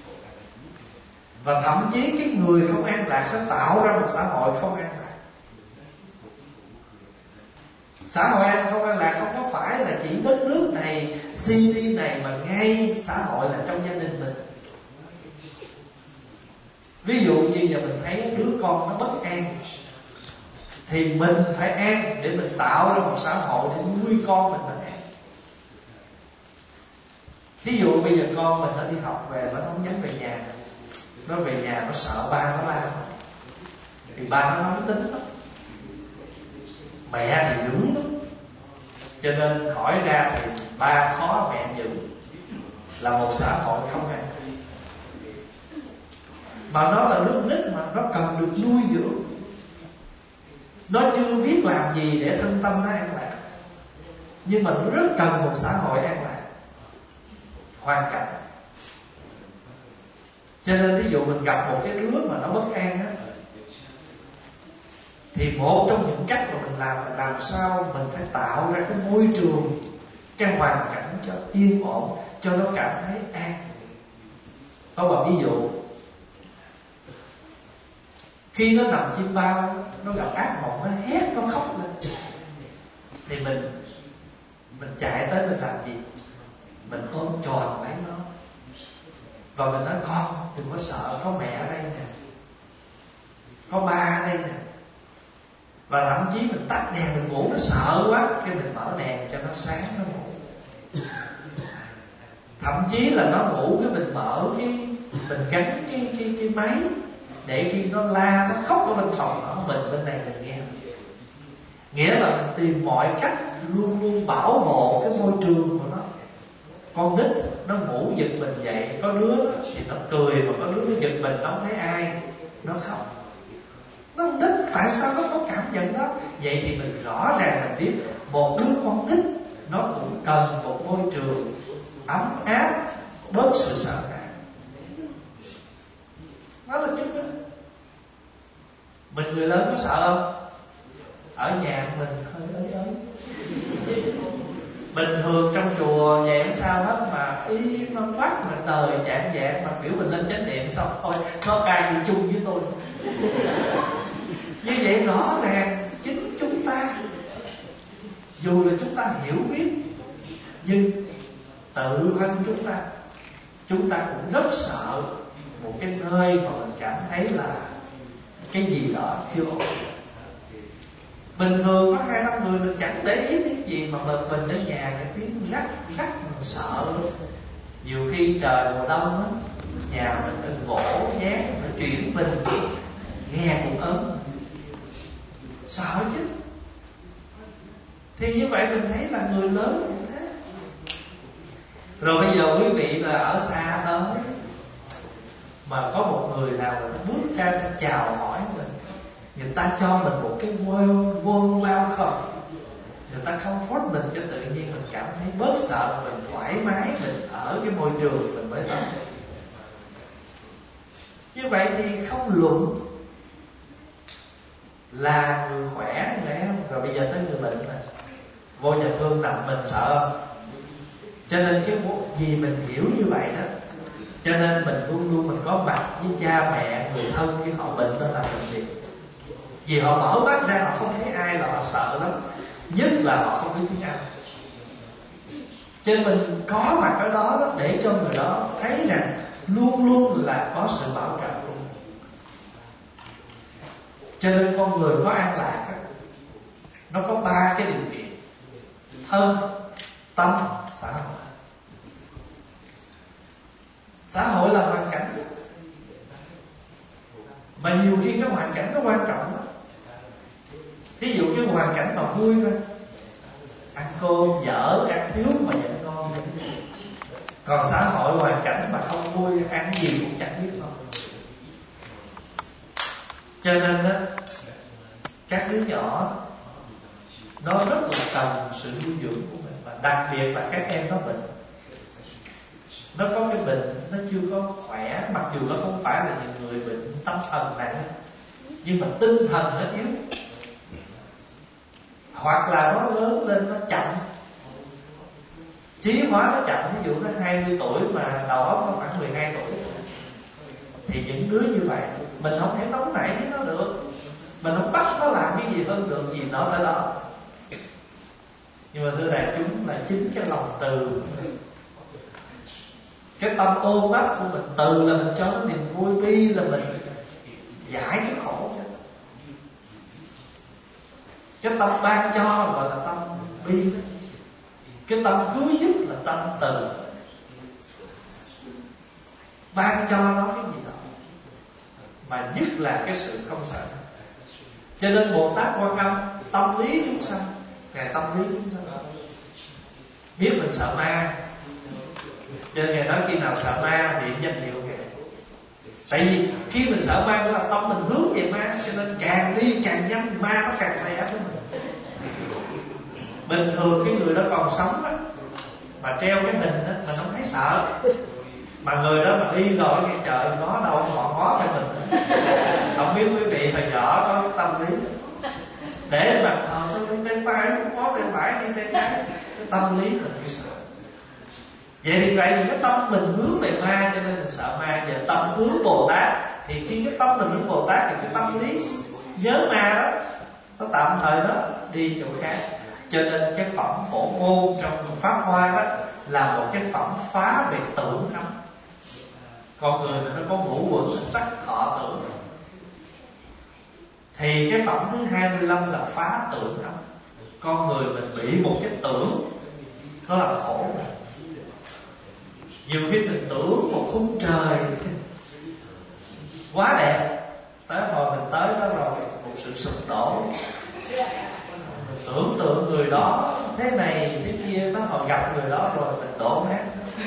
và thậm chí cái người không an lạc sẽ tạo ra một xã hội không an lạc. Xã hội không an lạc không có phải là chỉ đất nước này, city này, mà ngay xã hội là trong gia đình mình. Ví dụ như giờ mình thấy đứa con nó bất an, thì mình phải an để mình tạo ra một xã hội để nuôi con mình an. Ví dụ bây giờ con mình nó đi học về, nó không dám về nhà, nó về nhà nó sợ ba nó la, thì ba nó nóng tính lắm, mẹ thì dữ lắm, cho nên hỏi ra thì ba khó, mẹ dữ, là một xã hội không an. Mà nó là đứa nít mà nó cần được nuôi dưỡng, nó chưa biết làm gì để thân tâm nó an lạc, nhưng mà nó rất cần một xã hội an lạc, hoàn cảnh. Cho nên ví dụ mình gặp một cái đứa mà nó bất an á, thì một trong những cách mà mình làm sao mình phải tạo ra cái môi trường, cái hoàn cảnh cho yên ổn, cho nó cảm thấy an. Có một ví dụ, khi nó nằm chim bao, nó gặp ác mộng, nó hét, nó khóc lên, thì mình chạy tới mình làm gì? Mình ôm tròn lấy nó, và mình nói con đừng có sợ, có mẹ ở đây nè, có ba ở đây nè. Và thậm chí mình tắt đèn mình ngủ, nó sợ quá, cái mình mở đèn cho nó sáng nó ngủ. Thậm chí là nó ngủ cái mình mở mình gắn cái máy, để khi nó la, nó khóc ở bên phòng đó, mình bên này mình nghe. Nghĩa là mình tìm mọi cách luôn luôn bảo hộ cái môi trường của nó. Con nít nó ngủ giật mình dậy, có đứa thì nó cười, mà có đứa nó giật mình, nó không thấy ai, nó khóc. Nó không thích, tại sao nó có cảm nhận đó? Vậy thì mình rõ ràng mình biết một đứa con nít nó cũng cần một môi trường ấm áp, bớt sự sợ hãi. Đó là chứng minh. Mình người lớn có sợ không? Ở nhà mình hơi ới. Bình thường trong chùa vậy không sao hết, mà im nó quát mà đời chạng dạng, mà biểu mình lên chánh niệm xong thôi, có ai đi chung với tôi. Như vậy rõ ràng chính chúng ta, dù là chúng ta hiểu biết, nhưng tự thân chúng ta cũng rất sợ một cái nơi mà mình cảm thấy là cái gì đó chưa ổn. Bình thường có 2-5 người mình chẳng để ý tiếng gì, mà mình ở nhà cái tiếng rắc mình sợ luôn. Nhiều khi trời mùa đông á, nhà mình gỗ dán, nó chuyển mình nghe cũng ớn, sợ chứ. Thì như vậy mình thấy là người lớn cũng thế. Rồi bây giờ quý vị là ở xa tới, mà có một người nào mà bước ra ta chào hỏi mình, người ta cho mình một cái warm welcome, người ta comfort mình cho tự nhiên mình cảm thấy bớt sợ, mình thoải mái, mình ở cái môi trường mình mới tới. Như vậy thì không luận là người khỏe, người em, rồi bây giờ tới người bệnh này, vô nhà thương nằm mình sợ không? Cho nên cái gì mình hiểu như vậy đó, cho nên mình luôn luôn mình có mặt với cha mẹ, người thân khi họ bệnh, đó là bệnh viện. Vì họ mở mắt ra họ không thấy ai là họ sợ lắm, nhất là họ không biết tiếng Anh. Cho nên mình có mặt ở đó để cho người đó thấy rằng luôn luôn là có sự bảo trợ luôn. Cho nên con người có an lạc đó, nó có 3 cái điều kiện: thân, tâm, xã hội. Xã hội là hoàn cảnh, mà nhiều khi cái hoàn cảnh nó quan trọng lắm. Ví dụ cái hoàn cảnh mà vui thôi, ăn cơm dở, ăn thiếu mà vẫn ngon. Còn xã hội hoàn cảnh mà không vui, ăn gì cũng chẳng biết ngon. Cho nên á, các đứa nhỏ nó rất là cần sự nuôi dưỡng của mình. Và đặc biệt là các em nó bệnh, nó có cái bệnh, nó chưa có khỏe. Mặc dù nó không phải là những người bệnh tâm thần nặng, nhưng mà tinh thần nó yếu, hoặc là nó lớn lên nó chậm, trí hóa nó chậm. Ví dụ nó 20 tuổi mà đầu óc nó khoảng 12 tuổi, thì những đứa như vậy mình không thể nóng nảy với nó được, mình không bắt nó làm cái gì hơn được, vì nó tới đó. Nhưng mà thưa đại chúng, là chính cái lòng từ, cái tâm ôm ấp của mình, từ là mình cho nó niềm vui, bi là mình giải cái khổ cho. Cái tâm ban cho gọi là tâm bi, cái tâm cứu giúp là tâm từ. Ban cho nó cái gì đó, mà nhất là cái sự không sợ. Cho nên Bồ Tát Quan Âm tâm lý chúng sanh, Ngài tâm lý chúng sanh, biết mình sợ ma, cho nên Ngài nói khi nào sợ ma niệm danh hiệu Ngài. Tại vì khi mình sợ ma là tâm mình hướng về ma, cho nên càng đi càng nhanh, ma nó càng lẻ với mình. Bình thường cái người đó còn sống á, mà treo cái hình á, mình không thấy sợ. Mà người đó mà đi rồi cái trời nó đâu còn ngó theo mình. Không biết quý vị hồi nhỏ có tâm lý để bàn thờ sao đi tay phải, ngó tay phải, đi tay trái, cái tâm lý là cái sợ. Vậy thì tại vì cái tâm mình hướng về ma cho nên mình sợ ma. Giờ tâm hướng Bồ Tát, thì khi cái tâm mình hướng Bồ Tát thì cái tâm lý nhớ ma đó nó tạm thời nó đi chỗ khác. Cho nên cái phẩm Phổ Môn trong Pháp Hoa đó là một cái phẩm phá về tưởng ấm. Con người nó có ngũ quẩn sắc thọ tưởng, thì cái phẩm thứ 25 là phá tưởng ấm. Con người mình bị một cái tưởng, nó làm khổ mình. Nhiều khi mình tưởng một khung trời quá đẹp, tới hồi mình tới đó rồi một sự sụp đổ. Mình tưởng tượng người đó thế này thế kia, tới hồi gặp người đó rồi mình đổ nát.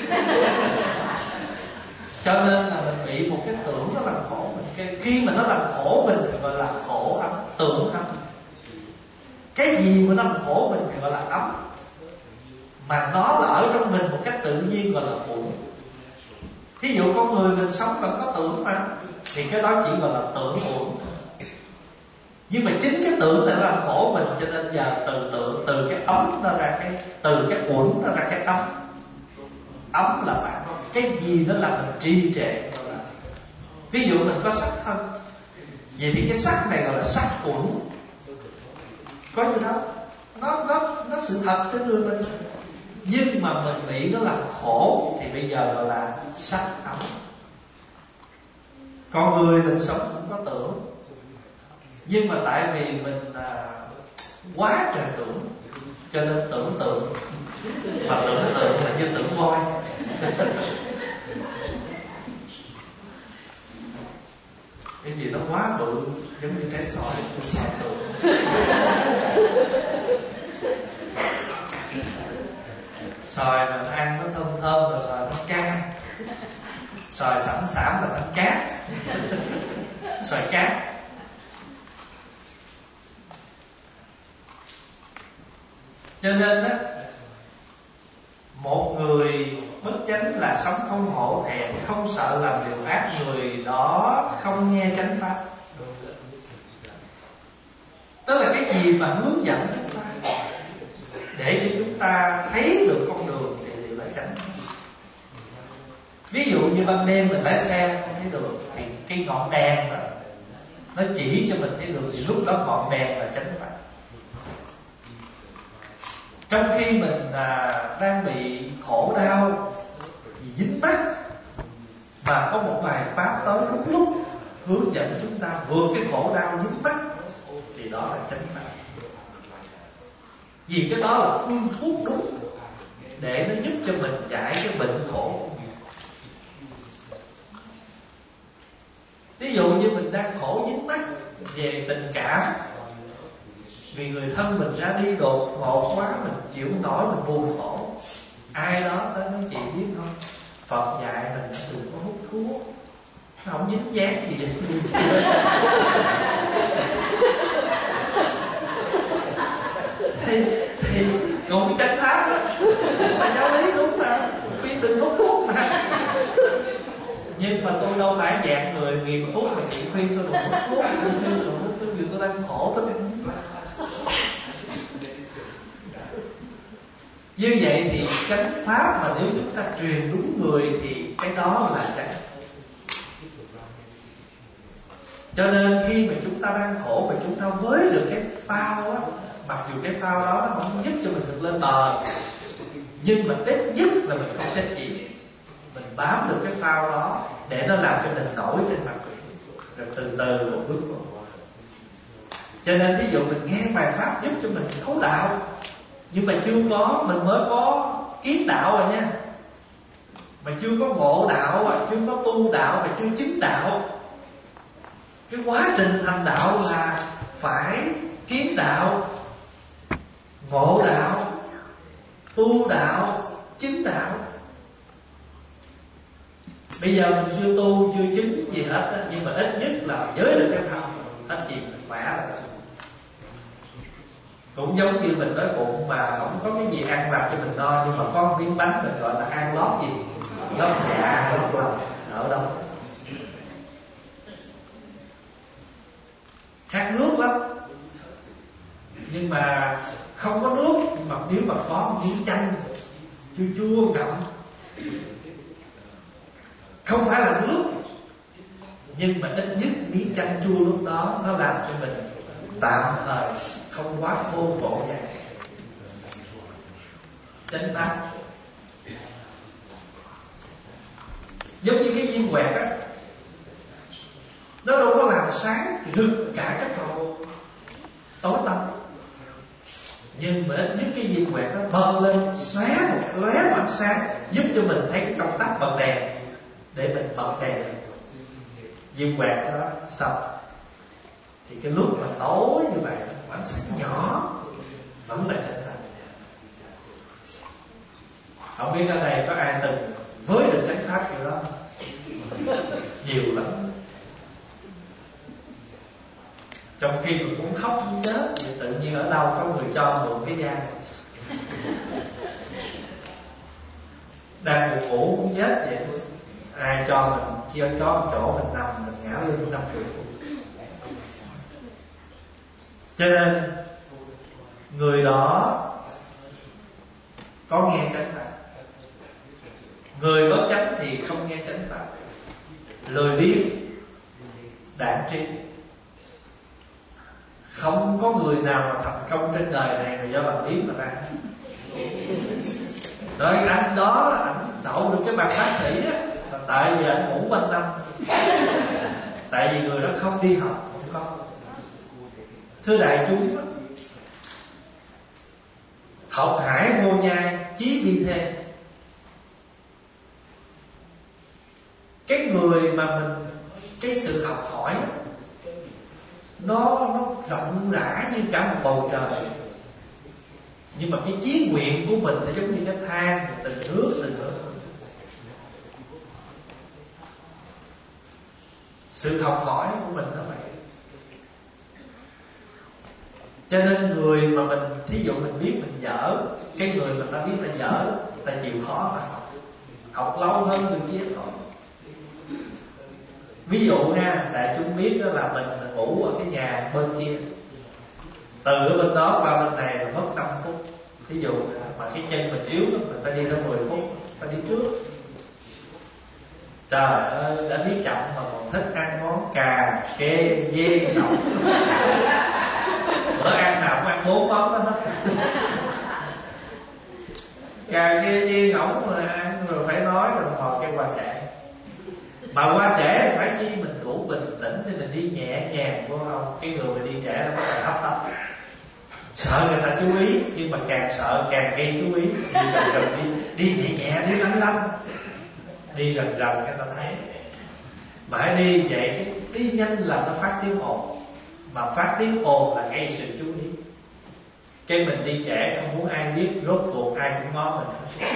Cho nên là mình bị một cái tưởng nó làm khổ mình. Khi mà nó làm khổ mình thì gọi là khổ ấm, tưởng ấm. Cái gì mà nó làm khổ mình thì gọi là ấm, mà nó là ở trong mình một cách tự nhiên gọi là uẩn. Thí dụ con người mình sống vẫn có tưởng mà, thì cái đó chỉ gọi là tưởng uẩn. Nhưng mà chính cái tưởng là nó làm khổ mình, cho nên giờ từ tưởng, từ cái ấm nó ra cái, từ cái uẩn nó ra cái ấm. Ấm là bạn, cái gì nó làm mình trì trệ. Ví dụ mình có sắc thân, vậy thì cái sắc này gọi là sắc uẩn. Có gì đâu, nó sự thật trên người mình. Nhưng mà mình bị nó làm khổ thì bây giờ gọi là sắc ấm. Con người mình sống cũng có tưởng, nhưng mà tại vì mình quá trời tưởng, cho nên tưởng tượng. Mà tưởng tượng là như tưởng voi. Cái gì nó quá bự, giống như trái sỏi tượng. Sòi mình ăn nó thơm thơm là sòi nó ca, sòi sẵn sẵn là nó cát, sòi cát. Cho nên á, một người bất chánh là sống không hổ thẹn, không sợ làm điều ác. Người đó không nghe chánh pháp. Tức là cái gì mà hướng dẫn chúng ta, để cho chúng ta thấy được con đường thì là chánh. Ví dụ như ban đêm mình lái xe không thấy đường, thì cái ngọn đèn đó nó chỉ cho mình thấy được, thì lúc đó ngọn đèn là chánh pháp. Trong khi mình đang bị khổ đau vì dính mắc, mà có một bài pháp tới đúng lúc hướng dẫn chúng ta vượt cái khổ đau dính mắc, thì đó là chánh pháp. Vì cái đó là phương thuốc đúng để nó giúp cho mình giải cái bệnh khổ. Ví dụ như mình đang khổ dính mắc về tình cảm, vì người thân mình ra đi đột ngột quá, mình chịu không nổi, mình buồn khổ. Ai đó tới nói chị biết không, Phật dạy mình đã đừng có hút thuốc, nó không dính dáng gì đến thì cũng chánh pháp đó, mà giáo lý đúng mà, khuyên đừng hút thuốc mà. Nhưng mà tôi đâu phải dạng người nghiện thuốc mà chị khuyên tôi đừng hút thuốc, tôi vì tôi đang khổ tôi. Như vậy thì chánh pháp mà nếu chúng ta truyền đúng người thì cái đó là chánh. Cho nên khi mà chúng ta đang khổ và chúng ta với được cái phao á, mặc dù cái phao đó nó không giúp cho mình được lên bờ, nhưng mà ít nhất là mình không chết chìm. Mình bám được cái phao đó để nó làm cho mình nổi trên mặt biển, rồi từ từ một bước một. Cho nên ví dụ mình nghe bài pháp giúp cho mình thấu đạo, nhưng mà chưa có, mình mới có kiến đạo rồi nha, mà chưa có ngộ đạo, chưa có tu đạo, và chưa chứng đạo. Cái quá trình thành đạo là phải kiến đạo, ngộ đạo, tu đạo, chứng đạo. Bây giờ mình chưa tu, chưa chứng gì hết á, nhưng mà ít nhất là giới được cái thân hết chuyện khỏe rồi. Cũng giống như mình đói bụng mà không có cái gì ăn làm cho mình no, nhưng mà có một miếng bánh mình gọi là ăn lót gì, lót dạ, lót lòng, ở đâu. Khát nước lắm, nhưng mà không có nước, nhưng mà nếu mà có một miếng chanh chua chua ngậm, không phải là nước, nhưng mà ít nhất miếng chanh chua lúc đó nó làm cho mình tạm thời không quá khô khổ vậy. Chánh pháp giống như cái diêm quẹt á, nó đâu có làm sáng rực cả cái phòng tối tăm, nhưng mà ít nhất cái diêm quẹt nó bật lên xóa một lóe một ánh sáng, giúp cho mình thấy cái công tắc bật đèn để mình bật đèn. Diêm quẹt đó xong thì cái lúc mà tối như vậy, ánh sáng nhỏ vẫn là chân thành. Không biết ở đây có ai từng với được chánh pháp kiểu đó? Nhiều lắm. Trong khi mình muốn khóc muốn chết, thì tự nhiên ở đâu có người cho mượn cái da. Đang buồn ngủ muốn chết vậy, ai cho mình chia cho một chỗ mình nằm, mình ngã lưng 50 phút. Cho nên người đó có nghe chánh pháp, người có chánh thì không nghe chánh pháp, lười biếng, đạm tri. Không có người nào mà thành công trên đời này mà do làm biếng mà ra. Rồi anh đó, anh đậu được cái bằng bác sĩ á, là tại vì anh ngủ quanh năm. Tại vì người đó không đi học, không có. Thưa đại chúng, học hải vô nhai, chí vi thê. Cái người mà mình, cái sự học hỏi nó rộng rãi như cả một bầu trời, nhưng mà cái chí nguyện của mình là giống như cái thang, từng nước. Sự học hỏi của mình nó vậy. Cho nên người mà mình, thí dụ mình biết mình dở, cái người mà ta biết ta dở, ta chịu khó mà học lâu hơn người kia thôi. Ví dụ nha, đại chúng biết đó là mình ngủ ở cái nhà bên kia, từ ở bên đó qua bên này là mất 5 phút. Ví dụ mà cái chân mình yếu, mình phải đi tới 10 phút, phải đi trước. Trời ơi, đã biết chậm mà còn thích ăn món cà kê dê nọng. Bữa ăn nào cũng ăn 4 món đó hết. Cà kê dê ngỗng rồi ăn rồi phải nói rồi hồi cái qua trễ. Mà qua trễ phải chi mình đủ bình tĩnh để mình đi nhẹ nhàng vô không? Cái người mà đi trễ nó phải hấp tấp, sợ người ta chú ý, nhưng mà càng sợ càng gây chú ý. Đi rần rần đi nhẹ nhẹ, đi lanh lanh, đi rần rần người ta thấy. Mà hãy đi vậy cái đi nhanh là nó phát tiếng ồn, mà phát tiếng ồn là gây sự chú ý. Cái mình đi trễ không muốn ai biết, rốt cuộc ai cũng ngó mình.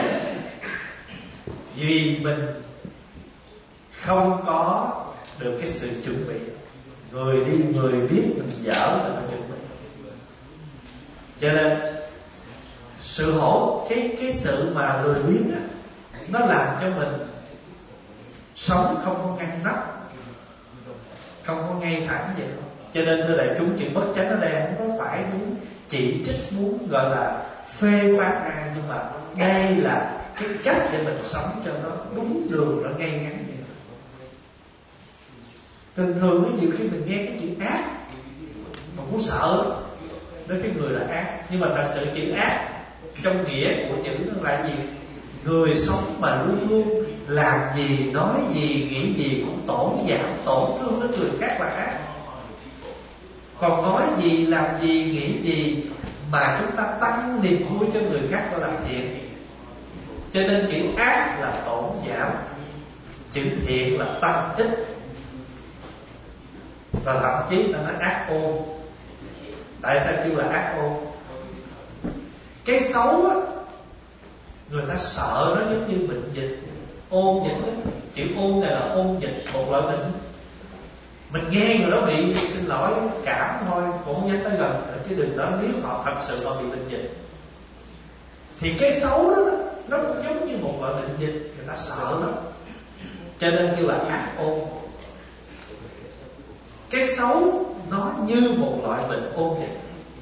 Vì mình không có được cái sự chuẩn bị. Người đi người biết mình dở là nó chuẩn bị. Cho nên sự cái sự mà lười biếng á, nó làm cho mình sống không có ngăn nắp, không có ngay thẳng vậy. Cho nên thưa đại chúng, chữ bất chánh ở đây không có phải muốn chỉ trích, muốn gọi là phê phán ai, nhưng mà đây là cái cách để mình sống cho nó đúng đường, nó ngay ngắn vậy. Thường thường nhiều khi mình nghe cái chữ ác mình cũng sợ nói cái người là ác, nhưng mà thật sự chữ ác trong nghĩa của chữ nó là gì? Người sống mà luôn luôn làm gì, nói gì, nghĩ gì cũng tổn giảm, tổn thương đến người khác là ác. Còn nói gì, làm gì, nghĩ gì mà chúng ta tăng niềm vui cho người khác đó là thiện. Cho nên chữ ác là tổn giảm, chữ thiện là tăng ích. Và thậm chí ta nói ác ôn. Tại sao kêu là ác ôn? Cái xấu á, người ta sợ nó giống như bệnh dịch, ôn dịch á. Chữ ôn này là ôn dịch, một loại bệnh. Mình nghe người đó bị xin lỗi cảm thôi, cũng không dám tới gần, chứ đừng nói nếu họ thật sự họ bị bệnh dịch. Thì cái xấu đó nó cũng giống như một loại bệnh dịch, người ta sợ nó, cho nên kêu là ác ôn. Cái xấu nó như một loại bệnh ôn dịch.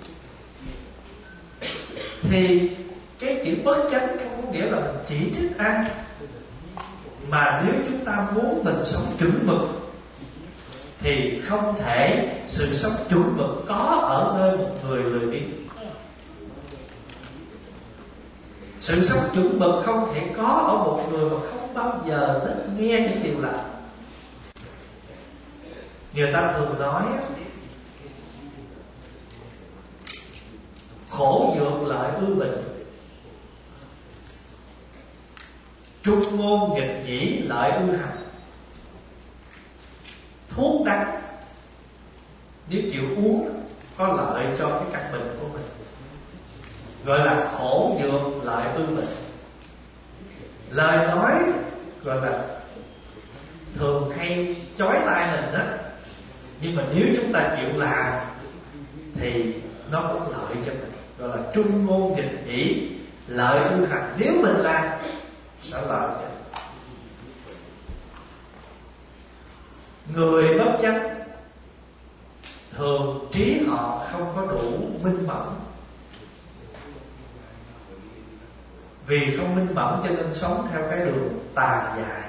Thì cái chữ bất chánh không có nghĩa là mình chỉ trích ai, mà nếu chúng ta muốn mình sống chuẩn mực thì không thể sự sống chuẩn mực có ở nơi một người lười biếng. Sự sống chuẩn mực không thể có ở một người mà không bao giờ thích nghe những điều lạ. Người ta thường nói khổ nhược lợi ưu bình, trung ngôn nghịch dĩ lợi ưu hành. Thuốc đắng nếu chịu uống có lợi cho cái căn bệnh của mình, gọi là khổ nhược lợi ưu bình. Lời nói gọi là thường hay chói tai mình đó, nhưng mà nếu chúng ta chịu làm thì nó có lợi cho mình, gọi là trung ngôn nghịch dĩ lợi ưu hành. Nếu mình làm sẽ lợi cho mình. Người bất chánh thường trí họ không có đủ minh mẫn. Vì không minh mẫn cho nên sống theo cái đường tà dại.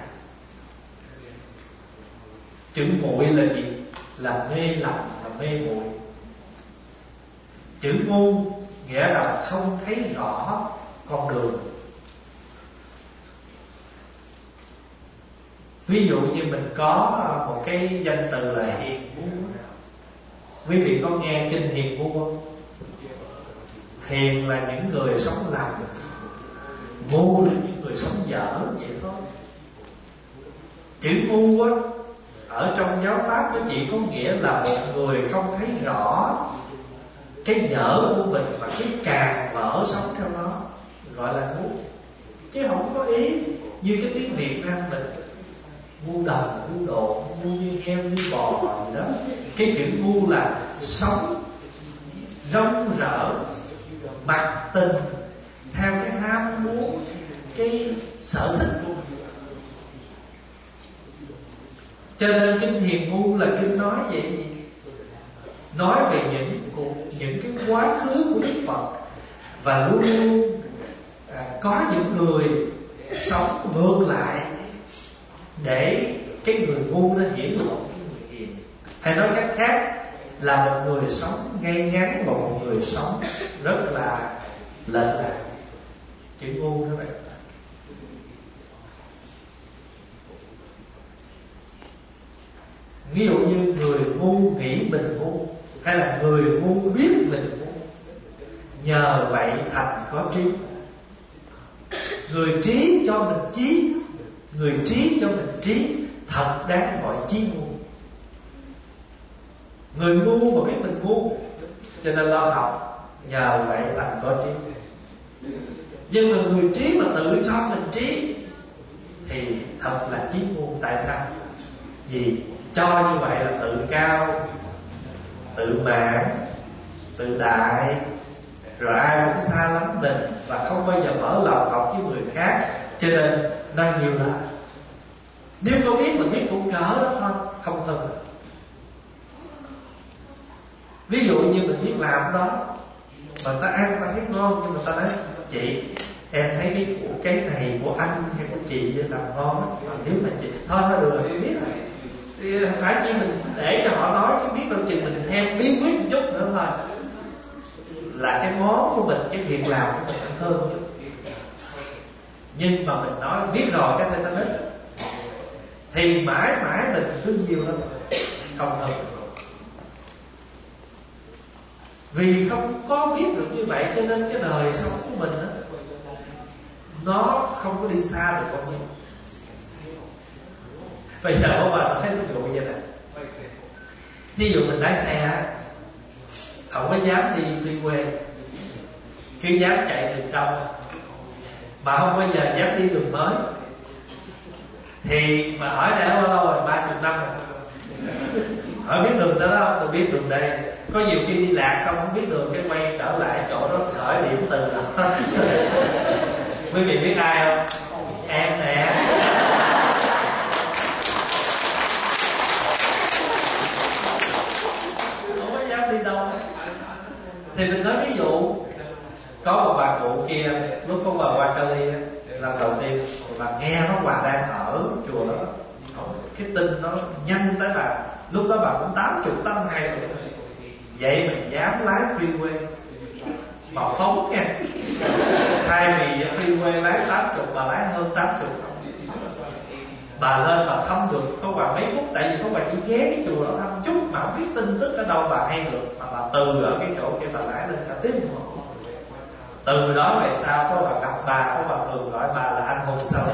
Chữ muội là gì? Là mê lầm, là mê muội. Chữ ngu nghĩa là không thấy rõ con đường. Ví dụ như mình có một cái danh từ là hiền ngu. Quý vị có nghe kinh hiền ngu không? Hiền là những người sống lành, ngu là những người sống dở, vậy thôi. Chữ ngu á, ở trong giáo pháp nó chỉ có nghĩa là một người không thấy rõ cái dở của mình mà cái càng mở sống theo nó, gọi là ngu. Chứ không có ý như cái tiếng Việt Nam mình ngu đồng, ngu độ, ngu như heo, như bò gì đó. Cái chữ ngu là sống rong rỡ, mặc tình theo cái ham muốn, cái sở thích của mình. Cho nên kinh Hiền Ngu là kinh nói vậy gì? Nói về những cái quá khứ của Đức Phật, và luôn luôn có những người sống ngược lại để cái người ngu nó hiển lộ cái người hiền. Hay nói cách khác là một người sống ngay ngắn và một người sống rất là lệch lạc. Chữ ngu các bạn. Ví dụ như người ngu nghĩ mình ngu, hay là người ngu biết mình ngu, nhờ vậy thành có trí. Người trí cho mình trí, người trí cho mình trí, thật đáng gọi trí ngu. Người ngu mà biết mình ngu, cho nên lo học, nhờ vậy thành có trí. Nhưng mà người trí mà tự cho mình trí thì thật là trí ngu. Tại sao? Vì cho như vậy là tự cao, tự mãn, tự đại, rồi ai cũng xa lắm mình, và không bao giờ mở lòng học với người khác, cho nên năng nhiều lại. Nếu có biết là biết cũng cỡ đó thôi, không hơn. Ví dụ như mình biết làm đó, mà ta ăn ta thấy ngon, nhưng mà ta nói chị, em thấy cái này của anh hay của chị làm ngon á, mà nếu mà chị thôi được rồi, em biết rồi. Thì phải chỉ mình để cho họ nói, chứ biết đâu chừng mình thêm bí quyết một chút nữa thôi, là cái món của mình, cái việc làm của mình hơn một chút. Nhưng mà mình nói biết rồi cái người ta biết, thì mãi mãi mình cứ nhiều lắm, không hơn. Vì không có biết được như vậy, cho nên cái đời sống của mình đó, nó không có đi xa được bao nhiêu. Bây giờ có bà thấy ví dụ vậy nè. Ví dụ mình lái xe, không có dám đi freeway, cứ dám chạy đường trong, mà không bao giờ dám đi đường mới. Thì mà hỏi đã bao lâu rồi? 30 năm rồi. Hỏi biết đường tới đó, tôi biết đường đây. Có nhiều khi đi lạc xong không biết đường, cái quay trở lại chỗ đó, khởi điểm từ đó. Quý vị biết ai không? Em nè. Không có dám đi đâu. Thì mình nói ví dụ, có một bà cụ kia, lúc có bà qua Cali, lần đầu tiên là nghe nó Hòa đang ở chùa đó, cái tin nó nhanh tới bà. Lúc đó bà cũng 80, 82 rồi. Vậy mình dám lái freeway mà phóng nha. Thay vì freeway lái 80, bà lái hơn 80. Bà lên bà thăm được Pháp Hòa mấy phút, tại vì Pháp Hòa chỉ ghé cái chùa đó thăm chút, mà không biết tin tức ở đâu bà hay được. Mà bà từ ở cái chỗ kia bà lái lên cả tiếng. Từ đó về sau Pháp Hòa gặp bà, Pháp Hòa thường gọi bà là anh hùng sao.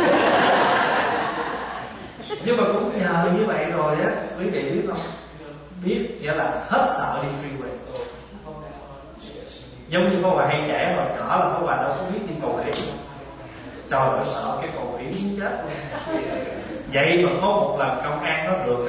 Nhưng mà cũng nhờ như vậy rồi á, quý vị biết không? Biết nghĩa là hết sợ đi freeway. Giống như Pháp Hòa hay kể hồi nhỏ là Pháp Hòa đâu có biết đi cầu khỉ. Trời ơi, sợ cái cầu khỉ muốn chết luôn. Vậy mà có một lần công an nó rượt,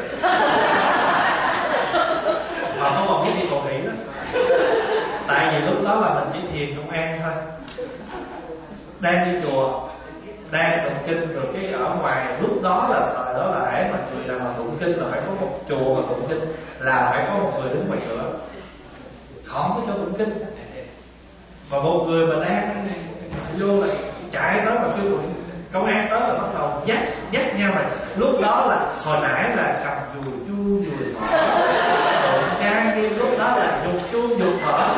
mà không còn biết đi cầu khỉ đó. Tại vì lúc đó là mình chỉ thiền công an thôi, đang đi chùa, đang tụng kinh, rồi cái ở ngoài lúc đó là thời đó là hễ mà người nào mà tụng kinh là phải có một chùa mà tụng kinh là phải có một người đứng ngoài cửa, không có cho tụng kinh. Mà một người mà đang vô lại chạy đó mà kêu tụng, công an đó là bắt đầu dắt nhau. Mà lúc đó là hồi nãy là cầm dùi chu dùi mỏ, tụng trang nghiêm, lúc đó là dục chu dục mỏ.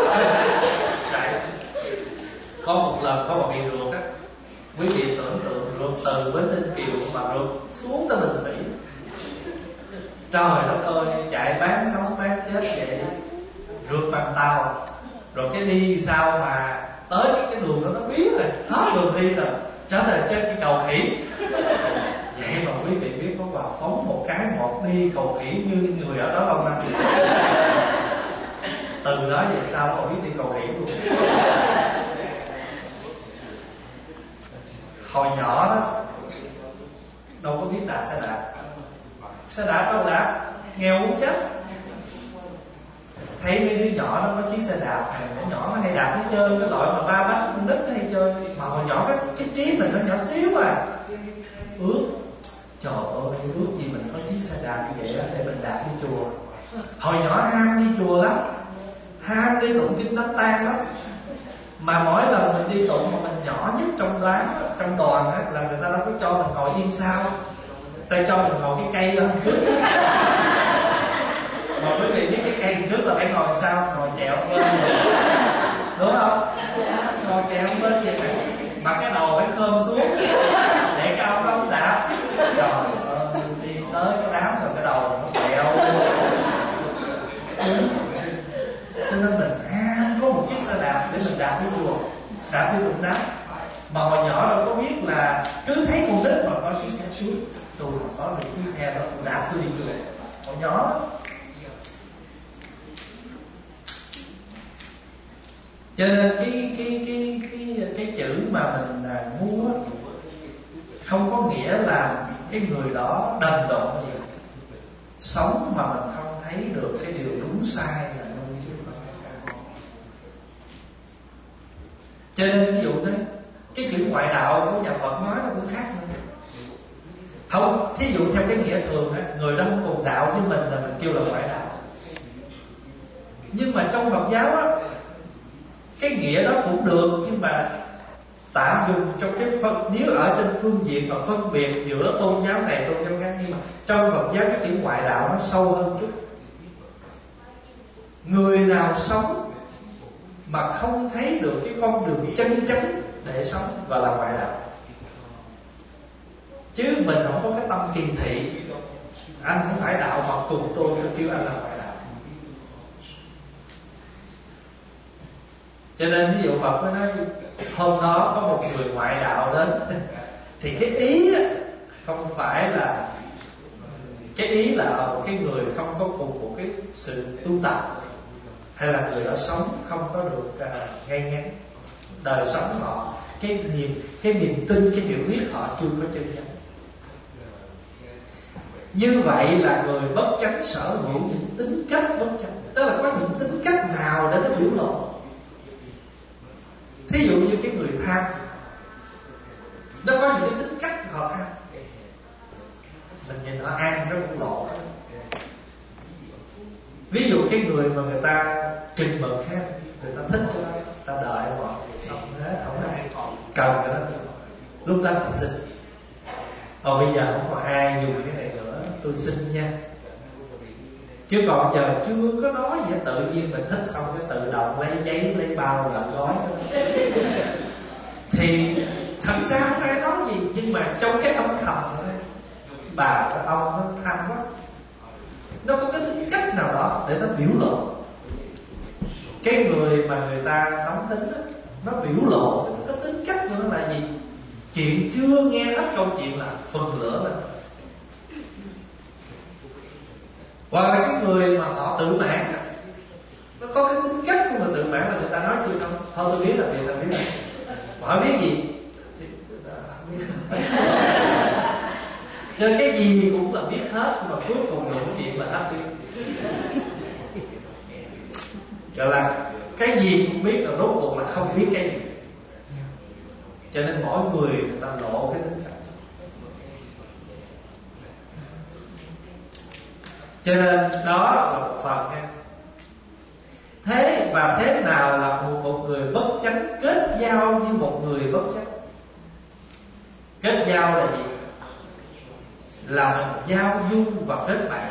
Có một lần có một bị rượt á, quý vị tưởng tượng rượt từ Bến Ninh Kiều mà rượt xuống tới Bình Mỹ. Trời đất ơi, chạy bán sống bán chết vậy, rượt bằng tàu. Rồi cái đi sao mà tới cái đường đó nó biết rồi, hết đường đi rồi, trở lại trên cái cầu khỉ. Vậy mà quý vị biết có vào phóng một cái một đi cầu khỉ như người ở đó lâu năm. Từ đó về sau họ biết đi cầu khỉ luôn. Hồi nhỏ đó đâu có biết đạp xe đạp. Xe đạp đâu đạp, nghèo muốn chết. Thấy mấy đứa nhỏ nó có chiếc xe đạp này, nhỏ nó hay đạp nó chơi, cái loại mà ba bánh con nít hay chơi. Mà hồi nhỏ cái trí mình nó nhỏ xíu à, ước trời ơi, ước gì mình có chiếc xe đạp như vậy đó, để mình đạp đi chùa. Hồi nhỏ ham đi chùa lắm, ham đi tụng kinh đám tang lắm. Mà mỗi lần mình đi tụng mà mình nhỏ nhất trong đoàn á, là người ta đâu có cho mình ngồi yên sau. ta cho mình ngồi cái cây đó trước. Mà quý vị biết cái cây trước là phải ngồi sao? Ngồi chèo bên, đúng không? Ngồi chèo bên vậy này, mà cái đầu phải khom xuống để cái ông đó đạp. Trời ơi, đi tới cái đám rồi cái đầu nó quẹo. Cho nên mình có một chiếc xe đạp để mình đạp đi chùa, đạp đi tụng đám. Mà hồi nhỏ đâu có biết là cứ thấy con nít mà có chiếc xe suối, tôi có được chiếc xe đó tôi đạp tôi đi chùa. Hồi nhỏ. Cho nên cái chữ mà mình mua không có nghĩa là cái người đó đần độn gì. Sống mà mình không thấy được cái điều đúng sai là ngu chứ không phải cả. Cho nên ví dụ đấy, cái chữ ngoại đạo của nhà Phật nói nó cũng khác nữa. Không, thí dụ theo cái nghĩa thường á, người đó không cùng đạo với mình là mình kêu là ngoại đạo. Nhưng mà trong Phật giáo á, cái nghĩa đó cũng được, nhưng mà tạm dùng trong cái nếu ở trên phương diện mà phân biệt giữa tôn giáo này tôn giáo khác, nhưng mà trong Phật giáo cái chữ ngoại đạo nó sâu hơn chút. Người nào sống mà không thấy được cái con đường chân chánh để sống và là ngoại đạo. Chứ mình không có cái tâm kỳ thị, anh không phải đạo Phật cùng tôi kêu anh là ngoại đạo. Cho nên ví dụ Phật mới nói hôm đó có một người ngoại đạo đến, thì cái ý không phải là cái ý là một cái người không có cùng một cái sự tu tập, hay là người đó sống không có được ngay ngắn đời sống họ, cái niềm tin, cái hiểu biết họ chưa có chân chánh. Như vậy là người bất chánh sở hữu những tính cách bất chánh, tức là có những tính cách nào để nó biểu lộ. Thí dụ như cái người tham, nó có những cái tính cách họ tham, mình nhìn họ ăn nó cũng lộ. Ví dụ cái người mà người ta chừng mực ha, người ta thích cho nó, ta đợi họ xong hết không ai cần cái đó, lúc đó ta xin. Bây giờ không có ai dùng cái này nữa, tôi xin nha. Chứ còn giờ chưa có nói gì, tự nhiên mình thích xong cái tự động lấy giấy, lấy bao là gói đó. Thì thật ra không ai nói gì, nhưng mà trong cái âm thầm bà cái ông nó tham quá, nó có cái tính cách nào đó để nó biểu lộ. Cái người mà người ta nóng tính đó, nó biểu lộ cái tính cách của nó là gì? Chuyện chưa nghe hết câu chuyện là phần lửa lên. Hoặc là cái người mà họ tự mãn, nó có cái tính cách của mình tự mãn là người ta nói chưa xong, thôi tôi biết là người ta biết là họ biết gì nên cái gì cũng là biết hết, mà cuối cùng là chuyện là happy. Gọi là cái gì cũng biết, là rốt cuộc là không biết cái gì. Cho nên mỗi người ta lộ cái tính cách. Cho nên đó là một phần ha. Thế và thế nào là một người bất chánh kết giao với một người bất chánh? Kết giao là gì? Là mình giao du và kết bạn.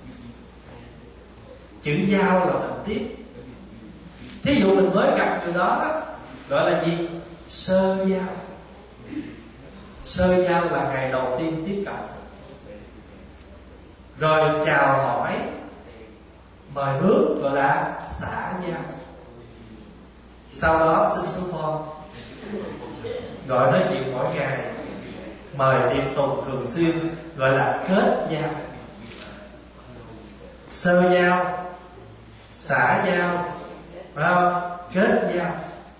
Chữ giao là mình tiếp. Thí dụ mình mới gặp người đó, gọi là gì? Sơ giao. Sơ giao là ngày đầu tiên tiếp cận, rồi chào hỏi, mời bước, gọi là xã giao. Sau đó xin số phone, gọi nói chuyện mỗi ngày, mời tiệc tùng thường xuyên, gọi là kết giao. Sơ giao, xã giao, phải không? Kết giao.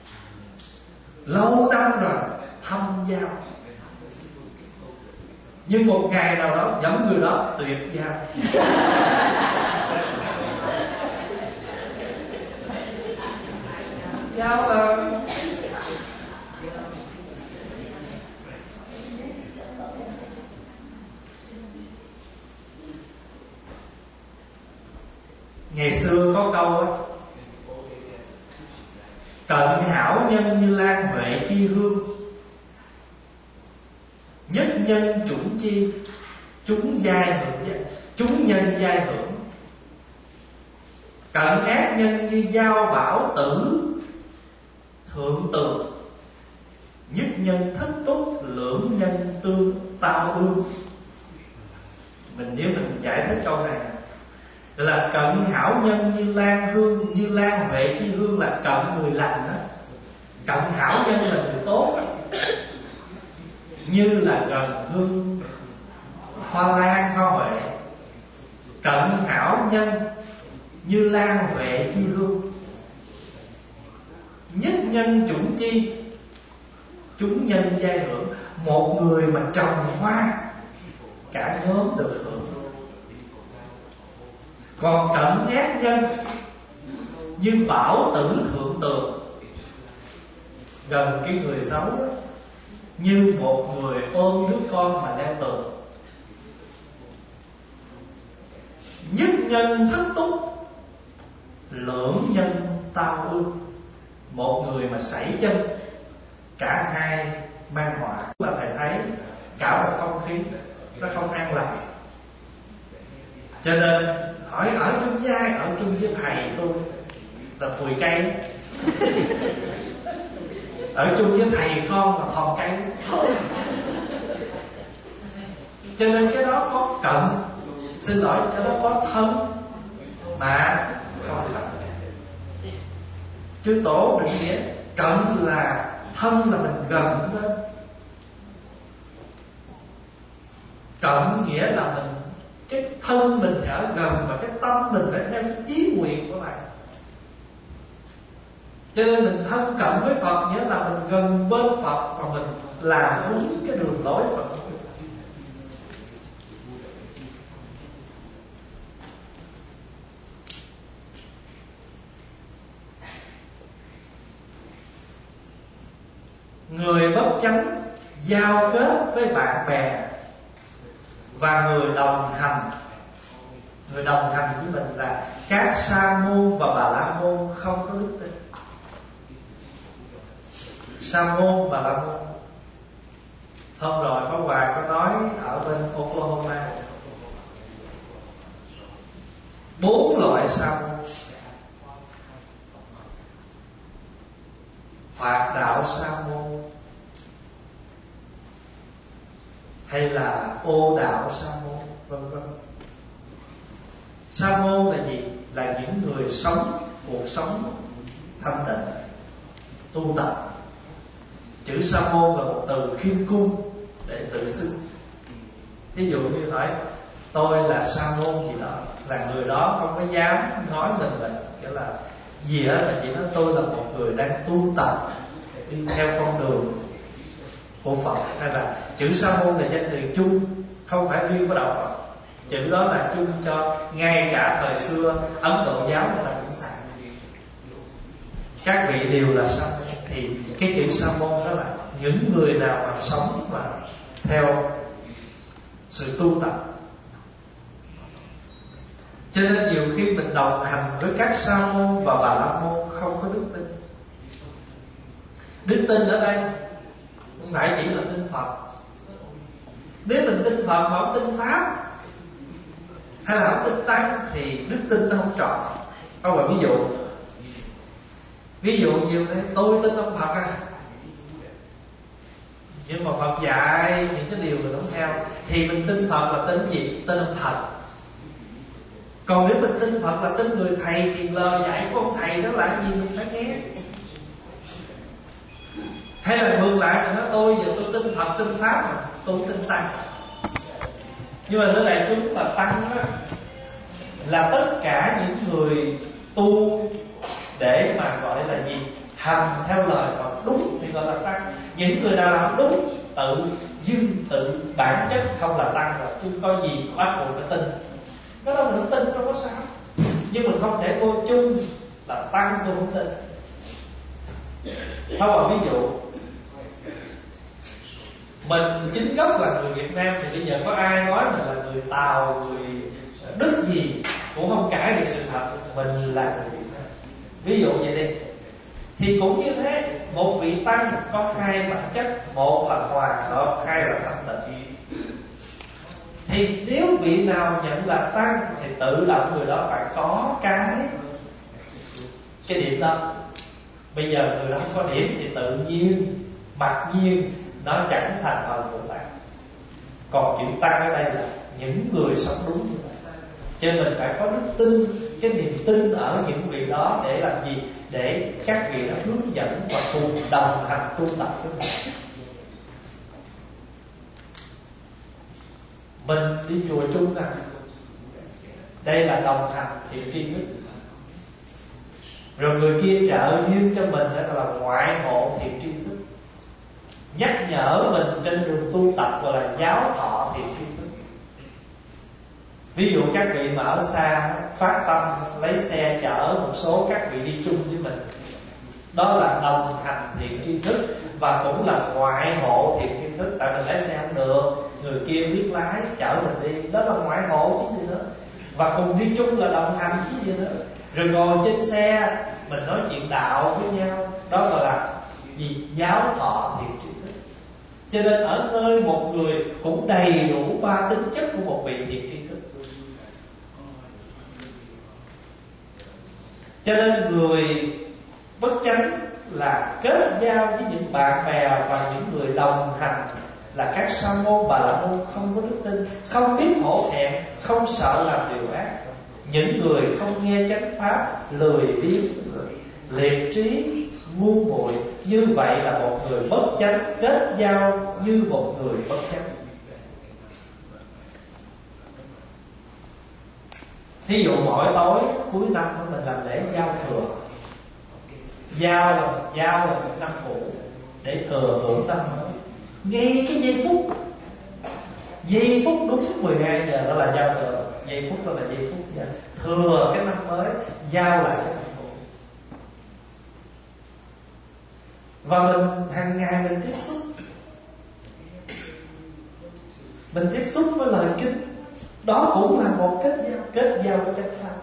Lâu năm rồi thâm giao. Nhưng một ngày nào đó giống người đó tuyệt giao. Giao là ngày xưa có câu á, cận hảo nhân như lan huệ chi hương, nhất nhân chủng chi, chúng nhân giai hưởng. Cận ác nhân như dao bão tử thượng tường, nhất nhân thất túc lưỡng nhân tương tao ương. Nếu mình giải thích câu này là cận hảo nhân như lan hương, như lan huệ chi hương là cận người lành đó. Cận hảo nhân là người tốt, như là gần hương hoa lan hoa huệ. Cận hảo nhân như lan huệ chi hương, nhất nhân chủng chi, chúng nhân giai hưởng. Một người mà trồng hoa, cả nhóm được hưởng. Còn cận ác nhân như bảo tử thượng tường, gần cái người xấu đó, như một người ôm đứa con mà leo tường. Nhất nhân thất túc lưỡng nhân tao ương, một người mà sảy chân, cả hai mang họa. Là thầy thấy cả một không khí nó không an lành. Cho nên hỏi ở chung giai, ở chung với thầy tôi là thùi cây, ở chung với thầy con là thòn cây. Cho nên cái đó có cận, xin lỗi, cái đó có thân mà không cận. Chư tổ định nghĩa cận là thân, là mình gần lên. Cận nghĩa là mình, cái thân mình phải ở gần, và cái tâm mình phải theo cái ý nguyện của bạn. Cho nên mình thân cận với Phật nghĩa là mình gần bên Phật, và mình làm đúng cái đường lối Phật. Người bất chánh giao kết với bạn bè và người đồng hành. Người đồng hành với mình là các sa môn và bà la môn không có đức tin. Sa môn, bà la môn. Hôm rồi có Hòa có nói ở bên Oklahoma 4 loại sa môn: hoạt đạo sa môn, hay là ô đạo sa môn, vân vân. Sa môn là gì? Là những người sống cuộc sống thanh tịnh, tu tập. Chữ sa môn là một từ khiêm cung để tự xưng. Ví dụ như hỏi tôi là sa môn gì đó, là người đó không có dám nói mình là cái là gì hết, mà chỉ nói tôi là một người đang tu tập, đi theo con đường của Phật. Hay là chữ sa môn là danh từ chung, không phải riêng của đạo Phật. Chữ đó là chung cho ngay cả thời xưa Ấn Độ giáo là cũng xài. Các vị đều là sa môn. Thì cái chữ sa môn đó là những người nào mà sống mà theo sự tu tập. Cho nên nhiều khi mình đồng hành với các sa môn và bà la môn không có đức tin. Đức tin ở đây không phải chỉ là tin Phật. Nếu mình tin Phật mà không tin Pháp hay là không tin Tăng thì đức tin nó không trọn. Không phải ví dụ nhiều đấy, tôi tin ông Phật nhưng mà Phật dạy những cái điều mình không theo, thì mình tin Phật là tin gì? Tin ông Thật. Còn nếu mình tin Phật là tin người thầy, thì lời dạy của ông thầy đó là gì mình phải nghe. Hay là ngược lại, mình nói tôi giờ tôi tin Phật tin Pháp mà tôi tin Tăng. Nhưng mà thưa đại chúng, là Tăng đó là tất cả những người tu để mà gọi là gì? Hành theo lời Phật đúng thì gọi là Tăng. Những người nào làm đúng, tự dưng tự bản chất không là Tăng rồi, chứ có gì bắt buộc phải tin. Cái đó mình không tin đâu có sao. Nhưng mình không thể vô chung là Tăng tôi không tin. Thôi mà ví dụ mình chính gốc là người Việt Nam, thì bây giờ có ai nói mình là người Tàu, người Đức gì cũng không cãi được sự thật mình là người Việt Nam. Ví dụ vậy đi. Thì cũng như thế, một vị Tăng có hai bản chất, một là hòa hợp, hai là thanh tịnh. Thì nếu vị nào nhận là tăng thì tự động người đó phải có cái điểm đó. Bây giờ người đó không có điểm thì tự nhiên mặc nhiên nó chẳng thành phần Bồ Tát. Còn chữ tăng ở đây là những người sống đúng như vậy. Cho nên mình phải có đức tin, cái niềm tin ở những vị đó để làm gì? Để các vị đó hướng dẫn và cùng đồng hành tu tập với mình. Mình đi chùa chung nè, đây là đồng hành thiện tri thức. Rồi người kia trợ duyên cho mình đó là ngoại hộ thiện tri thức, nhắc nhở mình trên đường tu tập gọi là giáo thọ thiện tri thức. Ví dụ các vị mà ở xa phát tâm lấy xe chở một số các vị đi chung với mình, đó là đồng hành thiện tri thức và cũng là ngoại hộ thiện tri thức. Tại mình lái xe không được, người kia biết lái chở mình đi, đó là ngoại hộ chứ gì nữa. Và cùng đi chung là đồng hành chứ gì nữa. Rồi ngồi trên xe mình nói chuyện đạo với nhau, đó gọi là gì? Giáo thọ thiện tri thức. Cho nên ở nơi một người cũng đầy đủ ba tính chất của một vị thiện tri thức. Cho nên người bất chánh là kết giao với những bạn bè và những người đồng hành là các sa môn bà la môn không có đức tin, không biết hổ thẹn, không sợ làm điều ác. Những người không nghe chánh pháp, lười biếng, liệt trí, ngu muội, như vậy là một người bất chánh, kết giao như một người bất chánh. Thí dụ mỗi tối cuối năm mình làm lễ giao thừa. Giao là một năm cũ để thừa tuổi năm mới. Ngay cái giây phút đúng 12 giờ đó là giao thừa. Giây phút đó là giây phút giờ thừa cái năm mới, giao lại cái năm cũ. Và mình hàng ngày mình tiếp xúc với lời kinh, đó cũng là một kết giao với chánh pháp.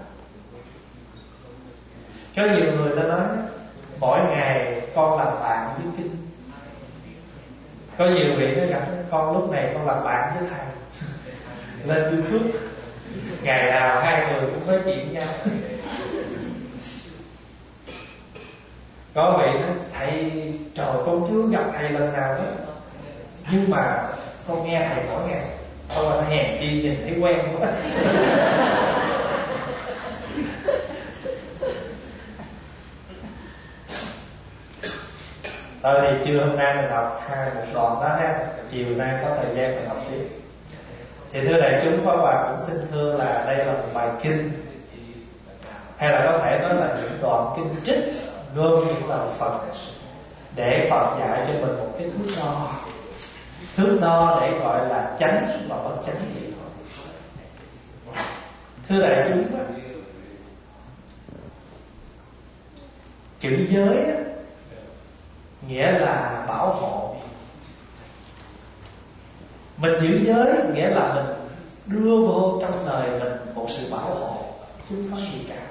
Có nhiều người ta nói mỗi ngày con làm bạn với kinh. Có nhiều vị nó gặp con lúc này con làm bạn với thầy. Lên YouTube ngày nào hai người cũng nói chuyện với nhau. Có vị nói thầy, trời con chưa gặp thầy lần nào hết, nhưng mà con nghe thầy mỗi ngày. Con là hèn chi nhìn thấy quen quá. Thôi thì trưa hôm nay mình học một đoạn đó ha, chiều nay có thời gian mình học tiếp. Thì thưa đại chúng, Pháp Hòa cũng xin thưa là đây là một bài kinh, hay là có thể nói là những đoạn kinh trích gom những lời Phật, để Phật dạy cho mình một cái thước đo để gọi là chánh và bất chánh vậy thôi. Thưa đại chúng, chữ giới nghĩa là bảo hộ. Mình giữ giới nghĩa là mình đưa vô trong đời mình một sự bảo hộ, chứ không có gì cả.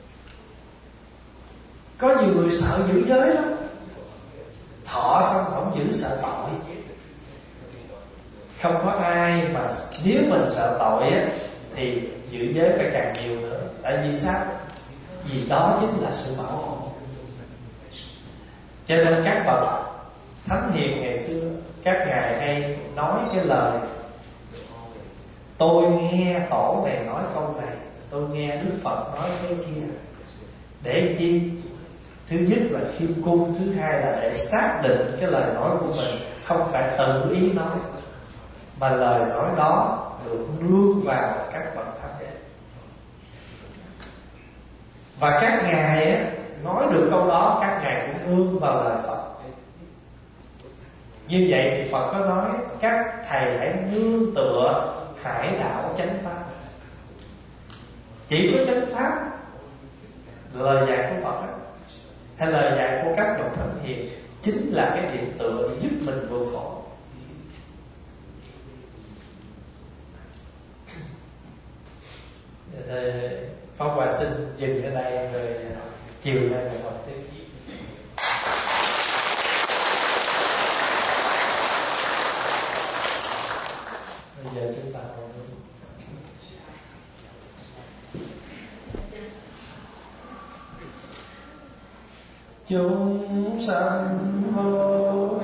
Có nhiều người sợ giữ giới lắm, thọ xong không giữ sợ tội. Không có ai mà nếu mình sợ tội á, thì giữ giới phải càng nhiều nữa. Tại vì sao? Vì đó chính là sự bảo hộ. Cho nên các bậc thánh hiền ngày xưa, các ngài hay nói cái lời: tôi nghe tổ này nói câu này, tôi nghe Đức Phật nói cái kia. Để chi? Thứ nhất là khiêm cung, thứ hai là để xác định cái lời nói của mình không phải tự ý nói, mà lời nói đó được nương vào các bậc thánh. Và các ngài nói được câu đó, các ngài cũng nương vào lời Phật. Như vậy thì Phật có nói các thầy hãy nương tựa hải đạo chánh pháp. Chỉ có chánh pháp, lời dạy của Phật hay lời dạy của các bậc thánh hiền chính là cái điểm tựa để giúp mình vượt khổ. Pháp Hòa xin dừng ở đây, rồi chiều nay mình học tiếp. Bây giờ chúng ta chúng sanh vô